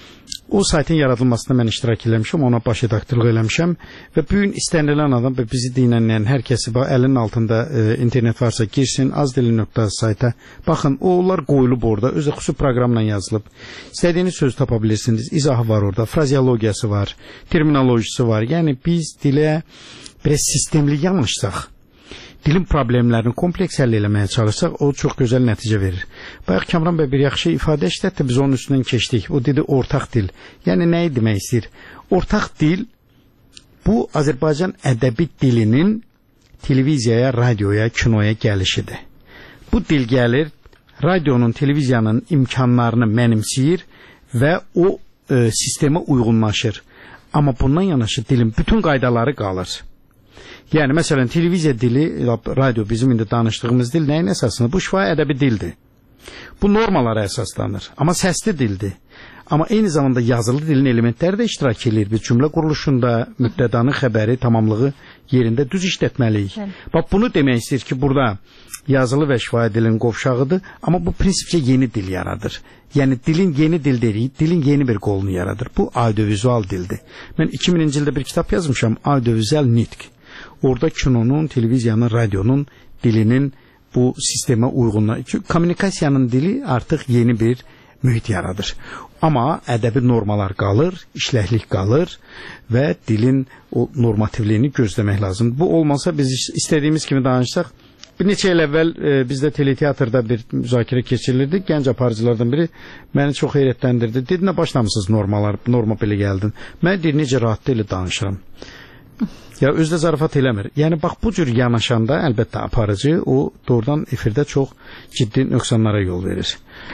O saytın yaradılmasında mən iştirak eləmişəm, ona baş redaktorluq eləmişəm və bu gün istənilən adam və bizi dinləyən hər kəsi əlinin altında internet varsa girsin, azdili.az sayta. Baxın, onlar qoyulub orada, özü xüsusi proqramla yazılıb. İstədiyiniz sözü tapa bilirsiniz, izahı var orada, frazeologiyası var, terminolojisi var. Yəni biz dilə biraz sistemli yanaşsaq, dilin problemlərini kompleks həll eləməyə çalışsaq, o çox gözəl nəticə verir. Bayaq Kamran bəy bir yaxşı ifadə işlətdi, biz onun üstündən keçdik. O dedi ortaq dil. Yəni nəyi demək istəyir? Ortaq dil bu Azərbaycan ədəbi dilinin televiziyaya, radioya, kinoya gəlişidir. Bu dil gəlir, radionun, televiziyanın imkanlarını mənimsəyir və o sistemə uyğunlaşır. Amma bundan yanaşı dilin bütün qaydaları qalır. Yəni, məsələn, televiziya dili, radio bizim indi danışdığımız dil nəyin əsasında? Bu şifahi ədəbi dildir. Bu normalara əsaslanır. Amma səsli dildir. Amma eyni zamanda yazılı dilin elementləri də iştirak edir. Bir cümlə quruluşunda, mübtədanın xəbəri, tamamlığı yerində düz işlətməliyik. Bax, bunu demək istəyir ki, burada yazılı və şifahi dilin qovşağıdır, amma bu prinsipcə yeni dil yaradır. Yəni, dilin yeni dil deyil, dilin yeni bir qolunu yaradır. Bu audiovizual dildir. Mən 2000-ci ildə bir kitab yazmışam, audiovizual nitq. Orada kinonun, televiziyanın, radyonun dilinin bu sistemə uyğunluğu. Kommunikasiyanın dili artıq yeni bir mühit yaradır. Amma ədəbi normalar qalır, işləklik qalır və dilin o normativliyini gözləmək lazım. Bu olmasa biz istədiyimiz kimi danışsaq, bir neçə il əvvəl bizdə teleteatrda bir müzakirə keçirilirdi. Gənc aparıcılardan biri məni çox heyrətləndirdi. Dedi, nə başlamışsınız norma belə gəldin. Mən deyir, necə rahat ilə danışıram. Ya özdə zarafat eləmir. Yəni bax bu cür yanaşanda əlbəttə aparıcı o doğrudan efirdə çox ciddi nöqsanlara yol verir.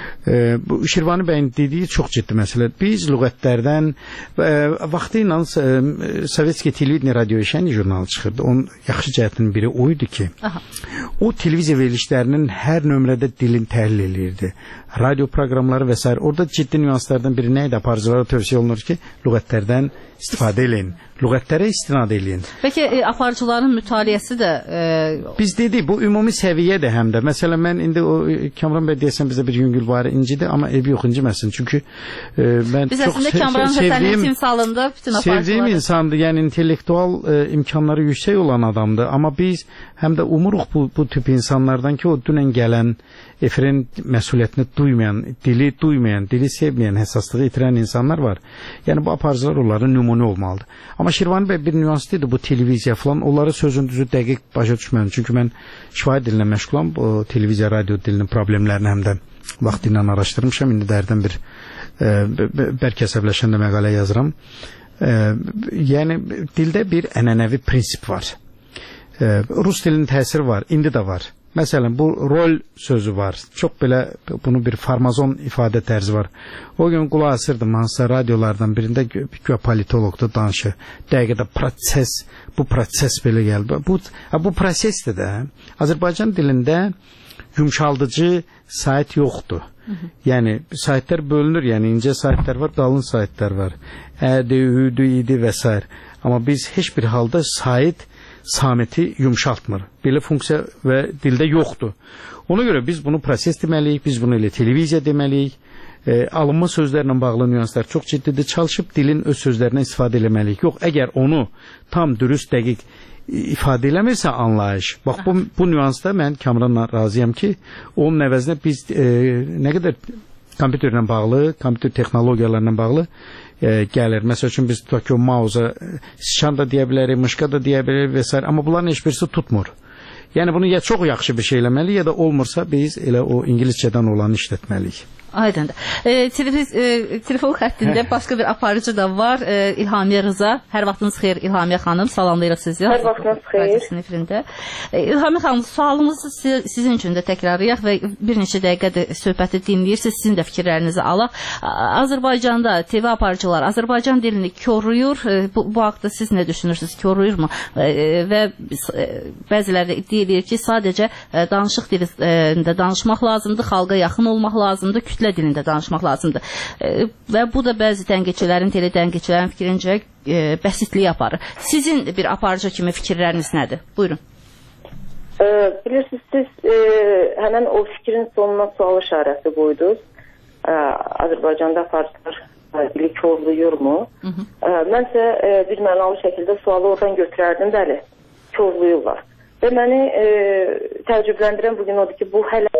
Bu Şirvani bəyin dediyi çox ciddi məsələ. Biz lüğətlərdən vaxtı ilə Sovetski televideniya radioşəni jurnalı çıxırdı. Onun yaxşı cəhətinin biri o idi ki, o televiziya verilişlərinin hər nömrədə dilin təhlil edirdi. Radio proqramları və s. Orada ciddi nüanslardan biri nə idi? Aparıcılara tövsiyə olunur ki, lüğətlərdən istifadə eləyin. Lüğətlərə istinad eləyin. Peki aparıcıların mütaliəsi də... Biz dedik, bu ümumi səviyyədir həm də. Məsələn, mən indi o Kamran bəy deyəsən bizdə bir yüngül var incidir, amma evi yox inciməsin. Çünki mən biz əslində Kamran Həsənin timsalında bütün aparıcıları... Sevdiyim insandır, yəni intellektual imkanları yüksək olan adamdır. Amma biz həm də umuruq bu tip insanlardan ki, o dünən gələn efirin məsuliyyətini duymayan, dili sevməyən, həssaslığı itirən insanlar var. Yəni bu aparıcılar onların nümunə olmalıdır. Amma Şirvani bəy bir nüanslıdır bu televiziya falan, onları sözün düzü dəqiq başa düşməyəm. Çünki mən şifahi dilinə məşğulam, bu televiziya, radio dilinin problemlərini həm də vaxtı ilə araşdırmışam. İndi dərdən bir bəlkə əsəbləşəndə məqalə yazıram. Yəni dildə bir ənənəvi prinsip var. Rus dilinin təsiri var, indi də var. Məsələn, bu rol sözü var. Çox belə bunu bir farmazon ifadə tərzi var. O gün qulaq asırdım hansısa radiolardan birində güya politologda danışır. Dəqiqədə bu proses belə gəldi. Bu prosesdir də. Azərbaycan dilində yumşaldıcı sayt yoxdur. Yəni saytlar bölünür, yəni incə saytlar var, qalın saytlar var. Ədi, üdü, idi və s. Amma biz heç bir halda sayt samiti yumşaltmır. Belə funksiya və dildə yoxdur. Ona görə biz bunu proses deməliyik, biz bunu elə televiziya deməliyik. Alınma sözlərlə bağlı nüanslar çox ciddidir. Çalışıb dilin öz sözlərindən istifadə eləməliyik. Yox, əgər onu tam dürüst, dəqiq ifadə eləmirsə anlayış. Bax, bu nüansda mən Kamranla razıyam ki, onun əvəzinə biz nə qədər kompüterlə bağlı, kompüter texnologiyalarla bağlı gəlir. Məsəl üçün biz tutaq ki, o mauza sıçan da deyə bilərik, mışqa da deyə bilərik və s. Amma bunların heç birisi tutmur. Yəni bunu ya çox yaxşı bir şey eləməli, ya da olmursa biz elə o İngiliscədən olanı işlətməliyik. Aydındır. Telefon xəttində başqa bir aparıcı da var. İlhamiyə Rıza. Hər vaxtınız xeyir İlhamiyə xanım. Salamlayırıq sizi. Hər vaxtınız xeyir. İlhamiyə xanım, sualımızı sizin üçün də təkrarlayaq və bir neçə dəqiqədir söhbəti dinləyirsiniz. Sizin də fikirlərinizi alaq. Azərbaycanda TV aparıcılar Azərbaycan dilini koruyur. Bu haqda siz nə düşünürsünüz? Koruyurmu? Və bəziləri iddia edir ki, sadəcə danışıq dilində danışmaq lazımdır, xalqa yaxın olmaq lazımdır, kütlə dilində danışmaq lazımdır. Və bu da bəzi tənqidçilərin, teletənqidçilərin fikrincə bəsitliyi aparır. Sizin bir aparıcı kimi fikirləriniz nədir? Buyurun. Bilirsiniz, siz həmən o fikrin sonuna sual işarəsi qoydunuz. Azərbaycanda aparıcılar dili korluyurmu? Mənsə bir mənalı şəkildə sualı oradan götürərdim, bəli, korluyurlar. Və məni təəccübləndirən bugün odur ki, bu hələ...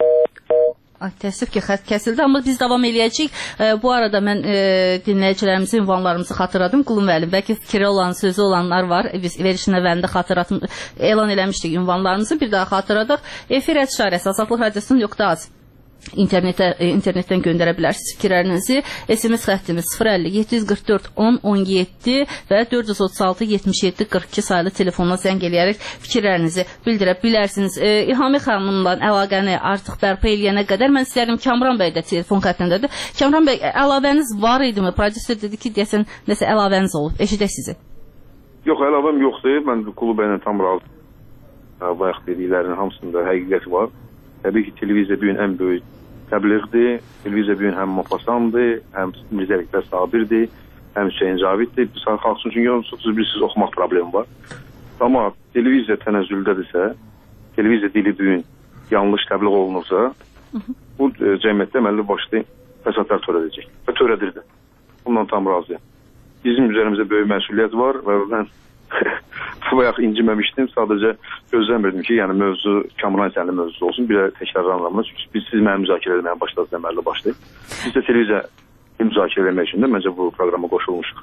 Təəssüf ki, xətt kəsildi, amma biz davam eləyəcəyik. Bu arada mən dinləyicilərimizin ünvanlarımızı xatırladım. Qulun Vəlim, bəlkə fikri olan, sözü olanlar var. Biz verilişin əvvəlində elan eləmişdik ünvanlarımızı. Bir daha xatırladıq. Efir @, Azadlıq Radiosu.az internetdən göndərə bilərsiniz fikirlərinizi. SMS xəttimiz 050 744 10 17 və 436 77 42 sayılı telefonla zəng eləyərək fikirlərinizi bildirə bilərsiniz. İlhamiyə xanımla əlaqəni artıq bərpa eləyənə qədər mən istəyirəm Kamran bəy də telefon xəttindədir. Kamran bəy, əlavəniz var idimi? Prodüser dedi ki, deyəsən nəsə əlavəniz olub. Eşidək sizi. Yox, əlavəm yoxdur. Mən Qulu bəylə tam razı. Bayaq dediklərinin hamısında həqiqət var. Təbii ki, televiziya bugün ən böyük təbliğdir. Televiziya bugün həm Mopasandır, həm Mirzə Ələkbər Sabirdir, həm Hüseyin Caviddir. Xalq üçün çünki bilirsiniz, oxumaq problemi var. Amma televiziya tənəzzüldədirsə, televiziya dili bugün yanlış təbliğ olunursa, bu cəmiyyətdə əməlli başlı fəsadlar törədəcək. Və törədir də. Bundan tam razıyam. Bizim üzərimizdə böyük məsuliyyət var və mən bayaq inciməmişdim. Sadəcə gözləmirdim ki, yəni mövzu Kamran Əsənli mövzusu olsun. Bir də təkrarlanmaz. Çünki siz mənim müzakirə etməyə başladınız əməlli başlayıb. Biz də televiziya müzakirə etmək üçün də məncə bu proqrama qoşulmuşuq.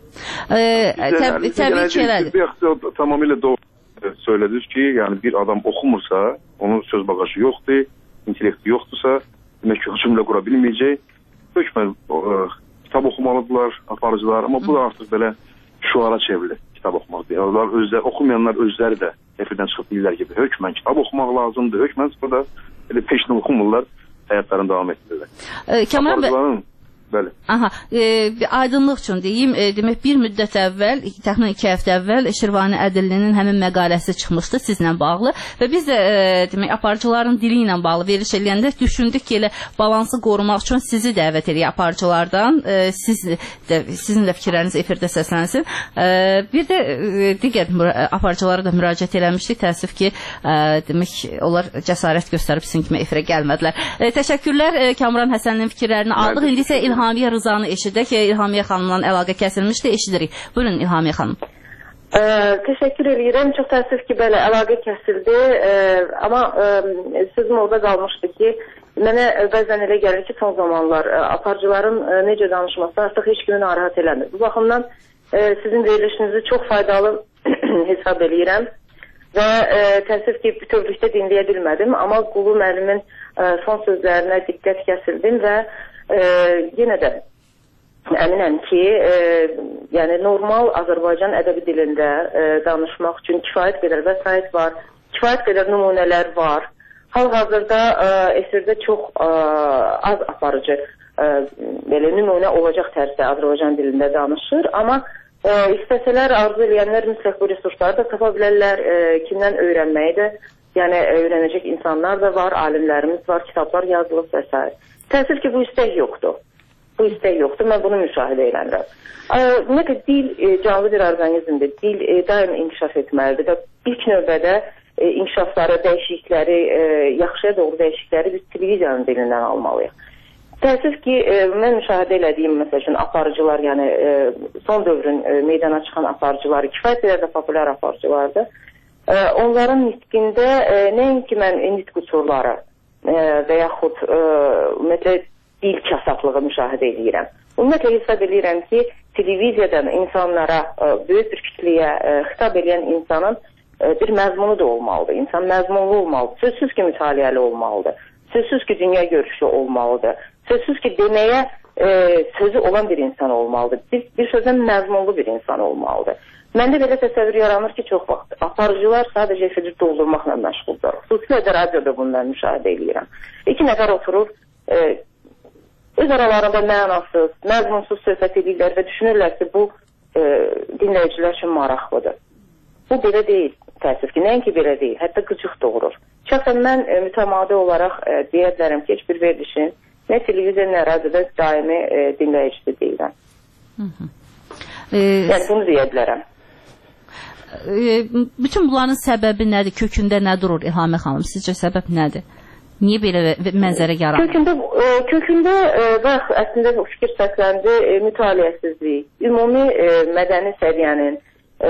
Təbii ki, elədir. Tamamilə doğru söylədiniz ki, yəni bir adam oxumursa, onun söz bagajı yoxdur, intellekti yoxdursa, demək ki, cümlə qura bilməyəcək. Hökmən kitab oxumalıdırlar aparıcılar, amma bu da artıq belə şuara çevrilir. Kitab oxumaq deyil. Oxumayanlar özləri də efirdən çıxıb deyirlər ki, hökmən kitab oxumaq lazımdır. Hökmən çıxıb da elə peşinə oxumurlar, həyatlarını davam etdirirlər. Kamran bəy, bəli. Aha, aydınlıq üçün deyim, demək bir müddət əvvəl, təxminən 2 həftə əvvəl Şirvani Ədillinin həmin məqaləsi çıxmışdı sizlə bağlı və biz də demək aparıcıların dili ilə bağlı veriliş eləyəndə düşündük ki, elə balansı qorumaq üçün sizi dəvət edək aparıcılardan, sizin də fikirləriniz efirdə səslənsin. Bir də digər aparıcılara da müraciət eləmişdik, təəssüf ki, demək onlar cəsarət göstərib sizin kimi efirə gəlmədilər. Təşəkkürlər Kamran Həsənlinin fikirlərini aldıq. İndi isə İlhamiyə Rızanı eşidək. Əliyə xanımla əlaqə kəsilmişdi, eşidirik. Buyurun İlhamiyə xanım. Təşəkkür edirəm. Çox təəssüf ki, belə əlaqə kəsildi. Amma sözüm orada qalmışdı ki, mənə bəzən elə gəlir ki, son zamanlar aparıcıların necə danışması artıq heç kimi narahat eləmir. Bu baxımdan sizin verilişinizi çox faydalı hesab edirəm. və təəssüf ki, bütövlükdə dinləyə bilmədim, amma Qulu müəllimin son sözlərinə diqqət kəsildim və yenə də əminəm ki, yəni normal Azərbaycan ədəbi dilində danışmaq üçün kifayət qədər vəsait var, kifayət qədər nümunələr var. Hal-hazırda efirdə çox az aparıcı belə nümunə olacaq tərzdə Azərbaycan dilində danışır, amma istəsələr, arzu edənlər mütləq bu resursları da tapa bilərlər, kimdən öyrənməyi də, yəni öyrənəcək insanlar da var, alimlərimiz var, kitablar yazılıb və s. Təəssüf ki, bu istək yoxdur. Bu istək yoxdur, mən bunu müşahidə edirəm. Ümumiyyətlə, dil canlı bir orqanizmdir, dil daim inkişaf etməlidir və ilk növbədə inkişafları, dəyişiklikləri, yaxşıya doğru dəyişiklikləri biz televiziyanın dilindən almalıyıq. Təəssüf ki, mən müşahidə elədiyim, məsəl üçün, aparıcılar, yəni son dövrün meydana çıxan aparıcıları, kifayət qədər də populyar aparıcılardır. Onların nitqində nəinki mən nitq qüsurları və yaxud ümumiyyətlə dil kasatlığı müşahidə edirəm. Ümumiyyətlə hesab edirəm ki, televiziyadan insanlara, böyük bir kütləyə xitab edən insanın bir məzmunu da olmalıdır. İnsan məzmunlu olmalıdır. Sözsüz ki, mütaliəli olmalıdır. Sözsüz ki, dünya görüşü olmalıdır. Sözsüz ki, deməyə sözü olan bir insan olmalıdır. Bir sözdən məzmunlu bir insan olmalıdır. Məndə belə təsəvvür yaranır ki, çox vaxt aparıcılar sadəcə efiri doldurmaqla məşğuldur. Xüsusilə də radioda bundan müşahidə edirəm. İki nəfər oturur, öz aralarında mənasız, məzmunsuz söhbət edirlər və düşünürlər ki, bu dinləyicilər üçün maraqlıdır. Bu belə deyil, təəssüf ki, nəinki belə deyil, hətta qıcıq doğurur. Şəxsən mən mütəmadi olaraq deyə bilərəm ki, heç bir verilişin nə televiziya, nə radioda daimi dinləyicisi deyiləm. Yəni, bunu deyə bilərəm. Bütün bunların səbəbi nədir? Kökündə nə durur İlhamə xanım? Sizcə səbəb nədir? Niyə belə mənzərə yaranır? Kökündə bax, əslində fikir səsləndi, mütaliəsizlik, ümumi mədəni səviyyənin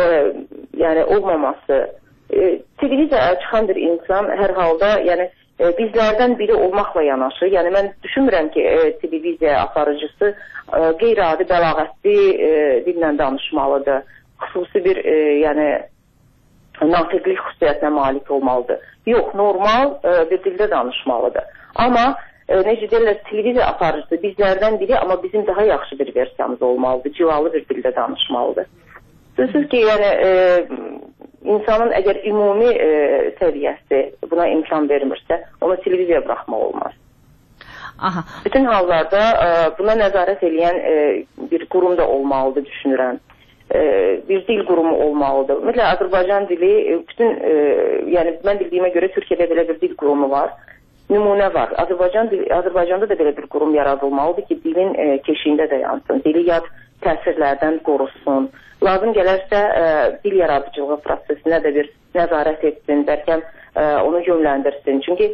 yəni olmaması. Televiziyaya çıxan bir insan hər halda yəni bizlərdən biri olmaqla yanaşı, yəni mən düşünmürəm ki, televiziya aparıcısı qeyri-adi bəlağətli dillə danışmalıdır. Xüsusi bir yəni natiqlik xüsusiyyətinə malik olmalıdır. Yox, normal bir dildə danışmalıdır. Amma necə deyirlər, televiziya aparıcısı bizlərdən biri, amma bizim daha yaxşı bir versiyamız olmalıdır, civalı bir dildə danışmalıdır. Sözsüz ki, yəni insanın əgər ümumi səviyyəsi buna imkan vermirsə, onu televiziyaya buraxmaq olmaz. Aha. Bütün hallarda buna nəzarət edən bir qurum da olmalıdır, düşünürəm. Bir dil qurumu olmalıdır. Ümumiyyətlə, Azərbaycan dili, yəni mən bildiyimə görə Türkiyədə belə bir dil qurumu var, nümunə var. Azərbaycanda da belə bir qurum yaradılmalıdır ki, dilin keşiyində də yansın, dili yad təsirlərdən qorusun. Lazım gələrsə dil yaradıcılığı prosesinə də bir nəzarət etsin, bəlkə onu yönləndirsin. Çünki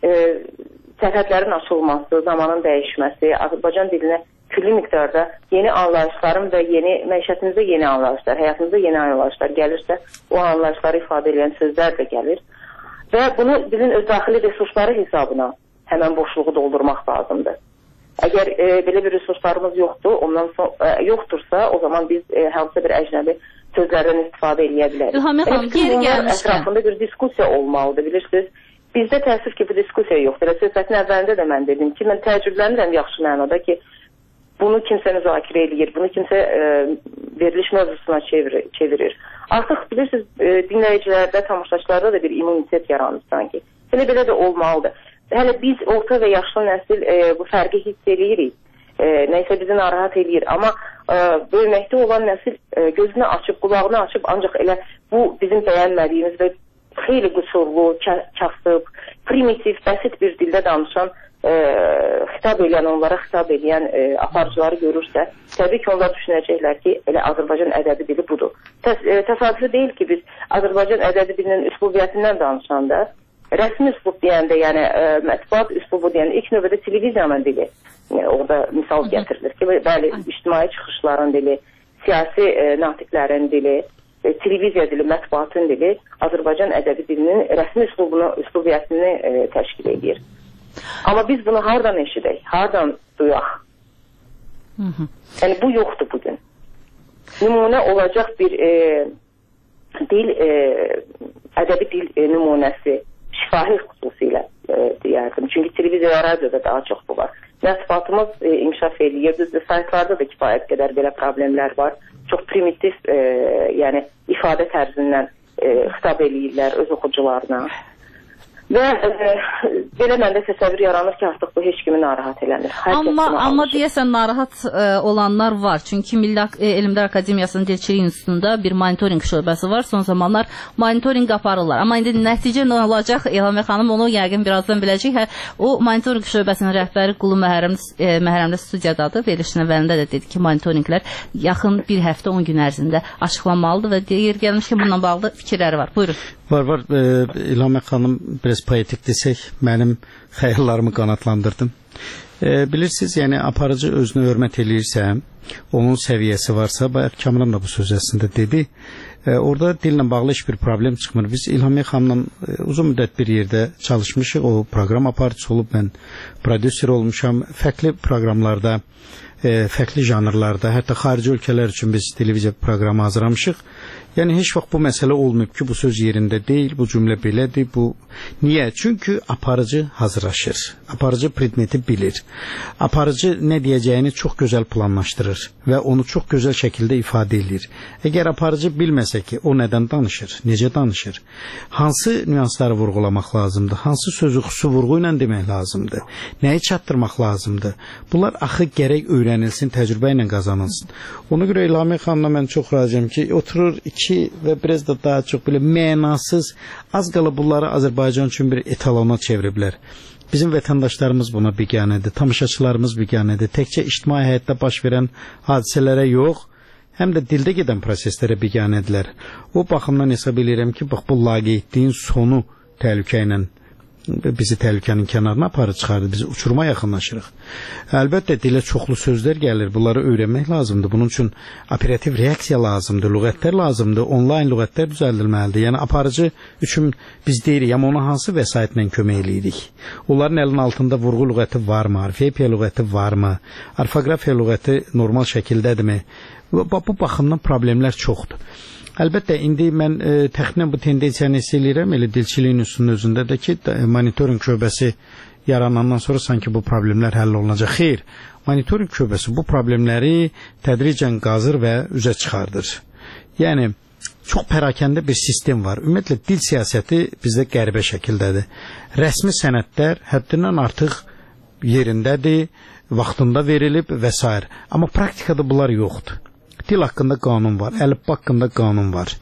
sərhədlərin açılması, zamanın dəyişməsi, Azərbaycan dilinə külli miqdarda yeni anlayışların və məişətimizdə yeni anlayışlar, həyatımızda yeni anlayışlar gəlirsə, o anlayışları ifadə edən sözlər də gəlir. Və bunu dilin öz daxili resursları hesabına həmən boşluğu doldurmaq lazımdır. Əgər belə bir resurslarımız yoxdursa, o zaman biz hansısa bir əcnəbi sözlərdən istifadə edə bilərik. İlhamə xanım, geri gəlmişkən ətrafında bir diskusiya olmalıdır, bilirsiniz. Bizdə təəssüf ki, bu diskusiya yoxdur. Söhbətin əvvəlində də mən dedim ki, mən təəccüblənirəm yaxşı mənada ki, bunu kimsə müzakirə edir, bunu kimsə veriliş mövzusuna çevirir. Artıq bilirsiniz, dinləyicilərdə, tamaşaçılarda da bir immunitet yaranır sanki. Belə də olmalıdır. Hələ biz orta və yaşlı nəsil bu fərqi hiss edirik. Nəysə bizi narahat edir. Amma böyüməkdə olan nəsil gözünü açıb, qulağını açıb, ancaq elə bu bizim bəyənmədiyimiz və xeyli qüsurlu, kasıb, primitiv, bəsit bir dildə danışan, xitab edən, onlara xitab edən aparıcıları görürsə, təbii ki, onlar düşünəcəklər ki, elə Azərbaycan ədəbi dili budur. Təsadüfi deyil ki, biz Azərbaycan ədəbi dilinin üslubiyyətindən danışanda, rəsmi üslub deyəndə, yəni mətbuat üslubu deyəndə ilk növbədə televiziyanın dili orada misal gətirilir ki, bəli, ictimai çıxışların dili, siyasi natiqlərin dili, televiziya dili, mətbuatın dili Azərbaycan ədəbi dilinin rəsmi üslubiyyətini təşkil edir. Amma biz bunu hardan eşidək, hardan duyaq? Yəni bu yoxdur bugün. Nümunə olacaq bir dil ədəbi dil nümunəsi şifahi xüsusilə deyərdim. Çünki televiziya və radioda daha çox bu var. Mətbuatımız inkişaf edir. Düzdür, saytlarda da kifayət qədər belə problemlər var. Çox primitiv, yəni ifadə tərzindən xitab eləyirlər öz oxucularına. Və belə məndə təsəvvür yaranır ki, artıq bu heç kimi narahat eləmir. Amma deyəsən narahat olanlar var. Çünki Milli Elmlər Akademiyasının Dilçilik İnstitutunda bir monitorinq şöbəsi var. Son zamanlar monitorinq aparırlar. Amma indi nəticə nə olacaq? Elhamə xanım onu yəqin birazdan biləcək. O monitorinq şöbəsinin rəhbəri Qulu Məhərrəmli studiyadadır. Verilişin əvvəlində də dedi ki, monitorinqlər yaxın bir həftə 10 gün ərzində açıqlanmalıdır və deyir gəlmiş ki, bununla bağlı fikirləri var. Buyurun. Var. İlhamə xanım biraz poetik desək, mənim xəyallarımı qanatlandırdım. Bilirsiniz, yəni aparıcı özünü hörmət eləyirsə, onun səviyyəsi varsa, Kamran da bu söz əslində dedi, orada dillə bağlı heç bir problem çıxmır. Biz İlhamə xanımla uzun müddət bir yerdə çalışmışıq, o proqram aparıcısı olub, mən prodüser olmuşam, fərqli proqramlarda, fərqli janrlarda, hətta xarici ölkələr üçün biz televiziya proqramı hazırlamışıq. Yəni heç vaxt bu məsələ olmayıb ki, bu söz yerində deyil, bu cümlə belədir, bu niyə? Çünki aparıcı hazırlaşır. Aparıcı predmeti bilir. Aparıcı nə deyəcəyini çox gözəl planlaşdırır və onu çox gözəl şəkildə ifadə edir. Əgər aparıcı bilməsə ki, o nədən danışır, necə danışır, hansı nüansları vurğulamaq lazımdır, hansı sözü xüsusi vurğu ilə demək lazımdır, nəyi çatdırmaq lazımdır, bunlar axı gərək öyrənilsin, təcrübə ilə qazanılsın. Ona görə İlhamə xanımla mən çox razıyam ki, oturur və biraz da daha çox belə mənasız, az qala bunları Azərbaycan üçün bir etalona çeviriblər. Bizim vətəndaşlarımız buna biganədir, tamaşaçılarımız biganədir. Təkcə ictimai həyatda baş verən hadisələrə yox, həm də dildə gedən proseslərə biganədirlər. O baxımdan hesab edirəm ki, bax bu laqeydliyin sonu təhlükə ilə bizi təhlükənin kənarına aparır çıxardı, bizi uçuruma yaxınlaşırıq. Əlbəttə dilə çoxlu sözlər gəlir, bunları öyrənmək lazımdır. Bunun üçün operativ reaksiya lazımdır, lüğətlər lazımdır, onlayn lüğətlər düzəldilməlidir. Yəni aparıcı üçün biz deyirik, amma ona hansı vəsaitlə kömək eləyirik? Onların əlinin altında vurğu lüğəti varmı, orfoepiya lüğəti varmı, orfoqrafiya lüğəti normal şəkildədirmi? Bu baxımdan problemlər çoxdur. Əlbəttə, indi mən təxminən bu tendensiyanı hiss edirəm, elə Dilçilik İnstitutunun özündə də ki, monitorinq şöbəsi yaranandan sonra sanki bu problemlər həll olunacaq. Xeyr, monitorinq şöbəsi bu problemləri tədricən qazır və üzə çıxardır. Yəni, çox pərakəndə bir sistem var. Ümumiyyətlə, dil siyasəti bizdə qəribə şəkildədir. Rəsmi sənədlər həddindən artıq yerindədir, vaxtında verilib və s. Amma praktikada bunlar yoxdur. Dil haqqında qanun var, əlifba haqqında qanun var.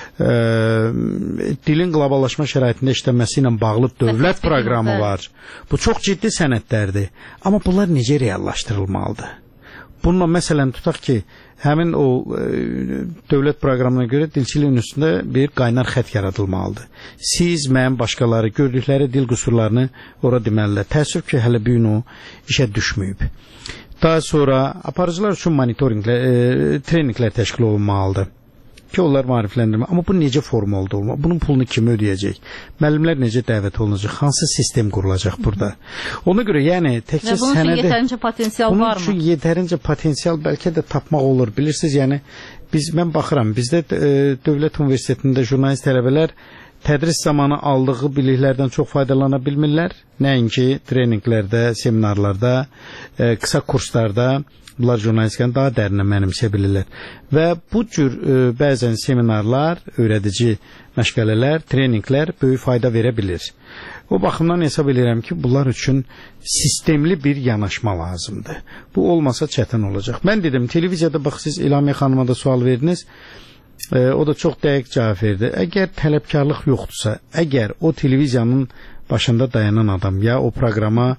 Dilin qloballaşma şəraitində işlənməsi ilə bağlı dövlət proqramı var. Bu çox ciddi sənədlərdir. Amma bunlar necə reallaşdırılmalıdır? Bununla məsələn tutaq ki, həmin o dövlət proqramına görə Dilçilik İnstitutunda bir qaynar xətt yaradılmalıdır. Siz, mən, başqaları gördükləri dil qüsurlarını ora deməlilər. Təəssüf ki, hələ bu gün o işə düşməyib. Daha sonra aparıcılar üçün treninqlər təşkil olunmalıdır ki, onlar maarifləndirmə. Amma bu necə form oldu? Bunun pulunu kim ödəyəcək? Müəllimlər necə dəvət olunacaq? Hansı sistem qurulacaq burada? Ona görə, yəni, təkcə sənədə... Bunun üçün yetərincə potensial var mı? Bunun üçün yetərincə potensial bəlkə də tapmaq olur. Bilirsiniz, yəni, mən baxıram, bizdə Dövlət Universitetində jurnalist tələbələr tədris zamanı aldığı biliklərdən çox faydalana bilmirlər. Nəinki treninqlərdə, seminarlarda, qısa kurslarda bunlar jurnalistikanı daha dərinə mənimsə bilirlər. Və bu cür bəzən seminarlar, öyrədici məşğələlər, treninqlər böyük fayda verə bilir. O baxımdan hesab edirəm ki, bunlar üçün sistemli bir yanaşma lazımdır. Bu olmasa çətin olacaq. Mən dedim, televiziyada bax, siz İlhamə xanıma da sual verdiniz. O da çox dəqiq cavab verdi. Əgər tələbkarlıq yoxdursa, əgər o televiziyanın başında dayanan adam ya o proqrama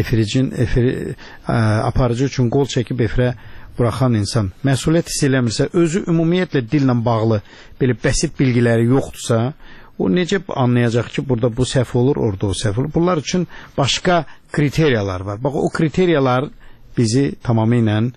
aparıcı üçün qol çəkib efirə buraxan insan məsuliyyət hiss eləmirsə, özü ümumiyyətlə dillə bağlı belə bəsit bilgiləri yoxdursa, o necə anlayacaq ki, burada bu səhv olur, orada o səhv olur? Bunlar üçün başqa kriteriyalar var. Bax, o kriteriyalar bizi tamamilə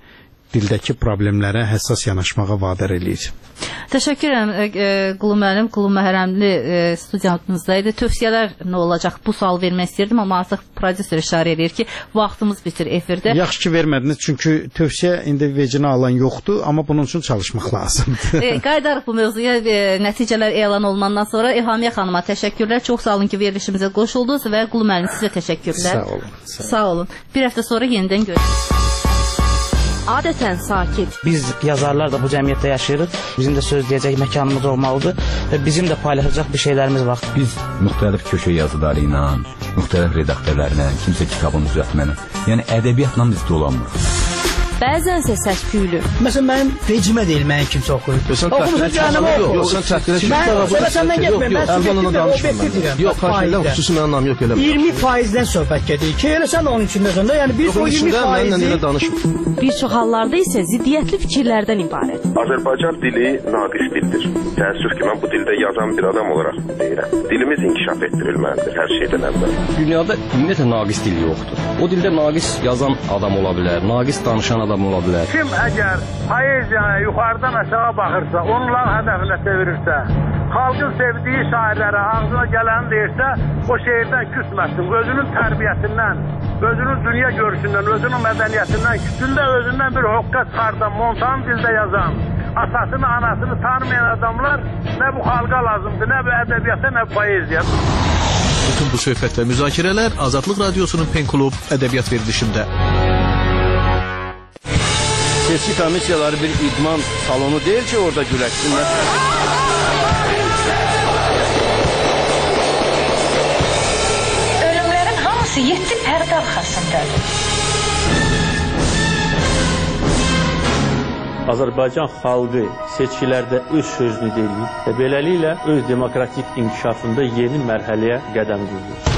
dildəki problemlərə həssas yanaşmağa vadar eləyir. Təşəkkür edirəm Qulu müəllim, Qulu Məhrəmli studiyamızdaydı. Tövsiyələr nə olacaq? Bu sual vermək istəyirdim, amma artıq prodüser işarə edir ki, vaxtımız bitir efirdə. Yaxşı ki vermədiniz, çünki tövsiyə indi vecinə alan yoxdur, amma bunun üçün çalışmaq lazımdır. Qayıdarıq bu mövzuya, nəticələr elan olunandan sonra. İlhamiyə xanıma təşəkkürlər. Çox sağ olun ki, verilişimizə qoşuldunuz və Qulu müəllim sizə təşəkkürlər. Sağ olun. Sağ olun. Bir həftə sonra yenidən görüşürüz. Adətən sakit. Biz yazarlar da bu cəmiyyətdə yaşayırıq. Bizim də söz deyəcək məkanımız olmalıdır və bizim də paylaşacaq bir şeylərimiz var. Biz müxtəlif köşə yazıları ilə, müxtəlif redaktörlərlə, kimsə kitabını düzəltməni, yəni ədəbiyyatla biz dolanmırıq. Bəzənsə səs-küylü. Məsələn, mənim vecimə deyil, mənim kimsə oxuyur. Oxumusa cəhənnəmə oxuyur. Yox, sən təxtirə çıxma. Mən səndən getməyim, mən subjektiv və obyektiv deyirəm. Yox, xahiş xüsusi mənim anlam yox eləmə. 20%-dən söhbət gedir ki, elə sən də onun içindəsən də, yəni biz o 20%-i... Bir çox hallarda isə ziddiyyətli fikirlərdən ibarət. Azərbaycan dili naqis dildir. Təəssüf ki, mən bu dildə yazan bir adam olaraq deyirəm. Dilimiz inkişaf etdirilməlidir hər şeydən əvvəl. Dünyada ümumiyyətlə naqis dil yoxdur. O dildə naqis yazan adam ola bilər, naqis danışan adam ola bilər. Kim əgər poeziyaya yuxarıdan aşağı baxırsa, onların hədəfinə çevirirsə, xalqın sevdiyi şairlərə ağzına gələni deyirsə, o şeirdən küsməsin. Özünün tərbiyəsindən, özünün dünya görüşündən, özünün mədəniyyətindən, küçündə özündən bir hoqqa çıxardan, montan dildə yazan, atasını, anasını tanımayan adamlar nə bu xalqa lazımdır, nə bu ədəbiyyata, nə bu poeziya. Bütün bu söhbət və müzakirələr Azadlıq Radiosunun Pen Klub ədəbiyyat verilişində. Seçki komissiyaları bir idman salonu deyil ki, orada güləşsinlər. Ölümlərin hamısı 7 pərdə arxasındadır. Azərbaycan xalqı seçkilərdə öz sözünü deyir və beləliklə öz demokratik inkişafında yeni mərhələyə qədəm qoyur.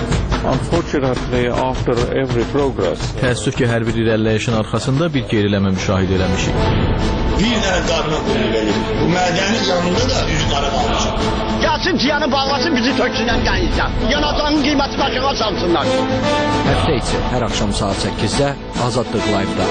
Təəssüf ki, hər bir irəliləyişin arxasında bir geriləmə müşahidə eləmişik. Bir dənə qarına qulluq edir. Bu mədəni canında da üzü qara qalmışıq. Gəlsin ciyanı bağlasın, bizi töksünən qənizdən. Yanacağının qiyməti başına çalsınlar. Həftə içi hər axşam saat 8-də Azadlıq Live-da.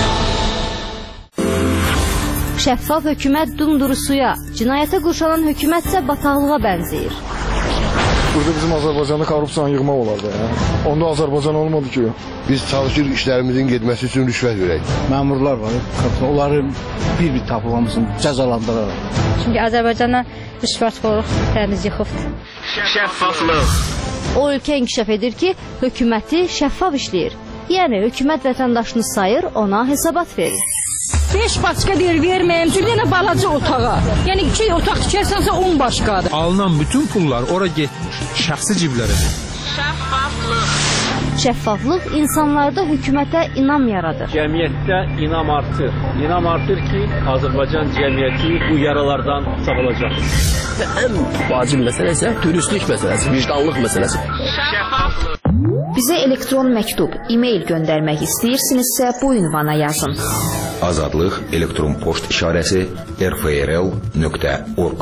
Şəffaf hökumət dumduru suya, cinayətə qurşanan hökumət isə bataqlığa bənzəyir. Burada bizim Azərbaycanda korrupsiyanı yığmaq olardı. Onda Azərbaycan olmadı ki. Biz çalışırıq işlərimizin getməsi üçün rüşvət verək. Məmurlar var, onları bir-bir tapılmasın, cəzalandıraraq. Çünki Azərbaycana rüşvətxorluq təmiz yıxıbdır. Şəffaflıq. O ölkə inkişaf edir ki, hökuməti şəffaf işləyir. Yəni, hökumət vətəndaşını sayır, ona hesabat verir. 5 başqa deyir verməyim, çünki yenə balaca otağa. Yəni 2 otaq tikərsənsə 10 başqadır. Alınan bütün pullar ora getmir, şəxsi ciblərə. Şəffaflıq. Şəffaflıq insanlarda hökumətə inam yaradır. Cəmiyyətdə inam artır. İnam artır ki, Azərbaycan cəmiyyəti bu yaralardan sağalacaq. Və ən vacib məsələ isə dürüstlük məsələsi, vicdanlıq məsələsi. Şəffaflıq. Bizə elektron məktub, e-mail göndərmək istəyirsinizsə bu ünvana yazın. Azadlıq elektron poçt işarəsi rfrl.org.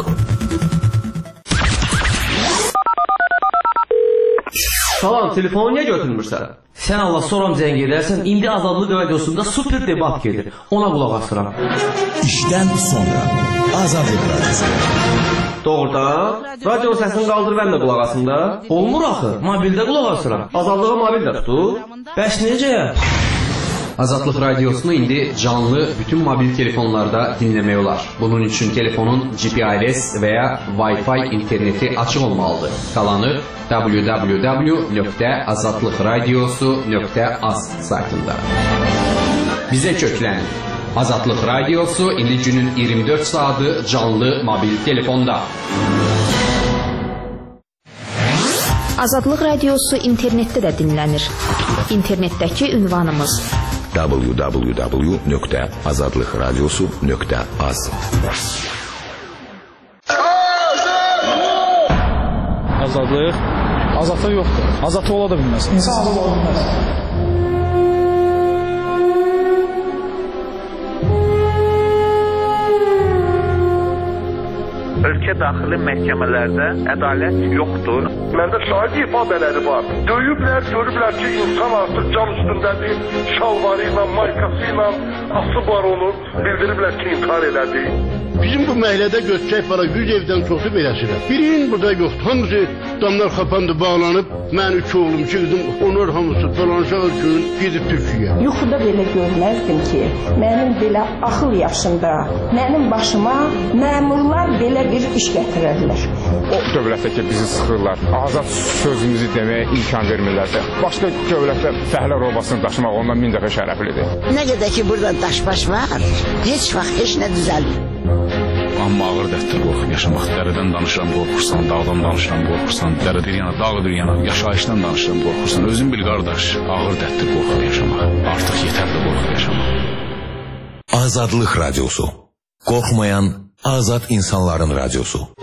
Salam, telefonu niyə götürmürsən? Sən Allah soram zəng edərsən, indi Azadlıq Radiosunda super debat gedir. Ona qulaq asıram. İşdən sonra Azadlıq Radiosu. Doğrudan? Radio səsini qaldır mən də qulaq asım da. Olmur axı, mobildə qulaq asıram. Azadlığa mobil də tutur. Bəs necə? Azadlıq Radiosunu indi canlı bütün mobil telefonlarda dinləmək olar. Bunun üçün telefonun GPRS və ya Wi-Fi interneti açıq olmalıdır. Qalanı www.azadlıqradiosu.az saytında. Bizə köklənin. Azadlıq Radiosu indi günün 24 saatı canlı mobil telefonda. Azadlıq Radiosu internetdə də dinlənir. İnternetdəki ünvanımız www.azadlıqradiosu.az. Azadlıq? Azadlıq yoxdur. Azadlıq ola da bilməz. İnsan azad ola bilməz. Ölkə ölkə daxili məhkəmələrdə ədalət yoxdur. Məndə şahid ifadələri var. Döyüblər, görüblər ki, insan artıq cam üstündədir, şalvarı ilə, maykası ilə asıblar onu, bildiriblər ki, intihar elədi. Bizim bu məhəllədə götürək para 100 evdən çoxu beləsidir. Birinin burada yoxdur. Hamısı damlar kapandı, bağlanıb. Mən 3 oğlum, 2 qızım, onlar hamısı falanşaq üçün gedib Türkiyə. Yuxuda belə görməzdim ki, mənim belə axıl yaşında, mənim başıma məmurlar belə bir iş gətirərlər. O dövlətdə ki, bizi sıxırlar, azad sözümüzü deməyə imkan vermirlərsə, başqa dövlətdə fəhlə robasını daşımaq ondan 1000 dəfə şərəflidir. Nə qədər ki, burada daşbaş var, heç vaxt heç nə düzəlmir. Amma ağır dərddir qorxub yaşamaq. Dərədən danışıram qorxursan, dağdan danışıram qorxursan, dərədir yana, dağdır yana, yaşayışdan danışıram qorxursan. Özün bil qardaş, ağır dərddir qorxub yaşamaq. Artıq yetərli qorxub yaşamaq. Azadlıq Radyosu. Qorxmayan azad insanların radyosu.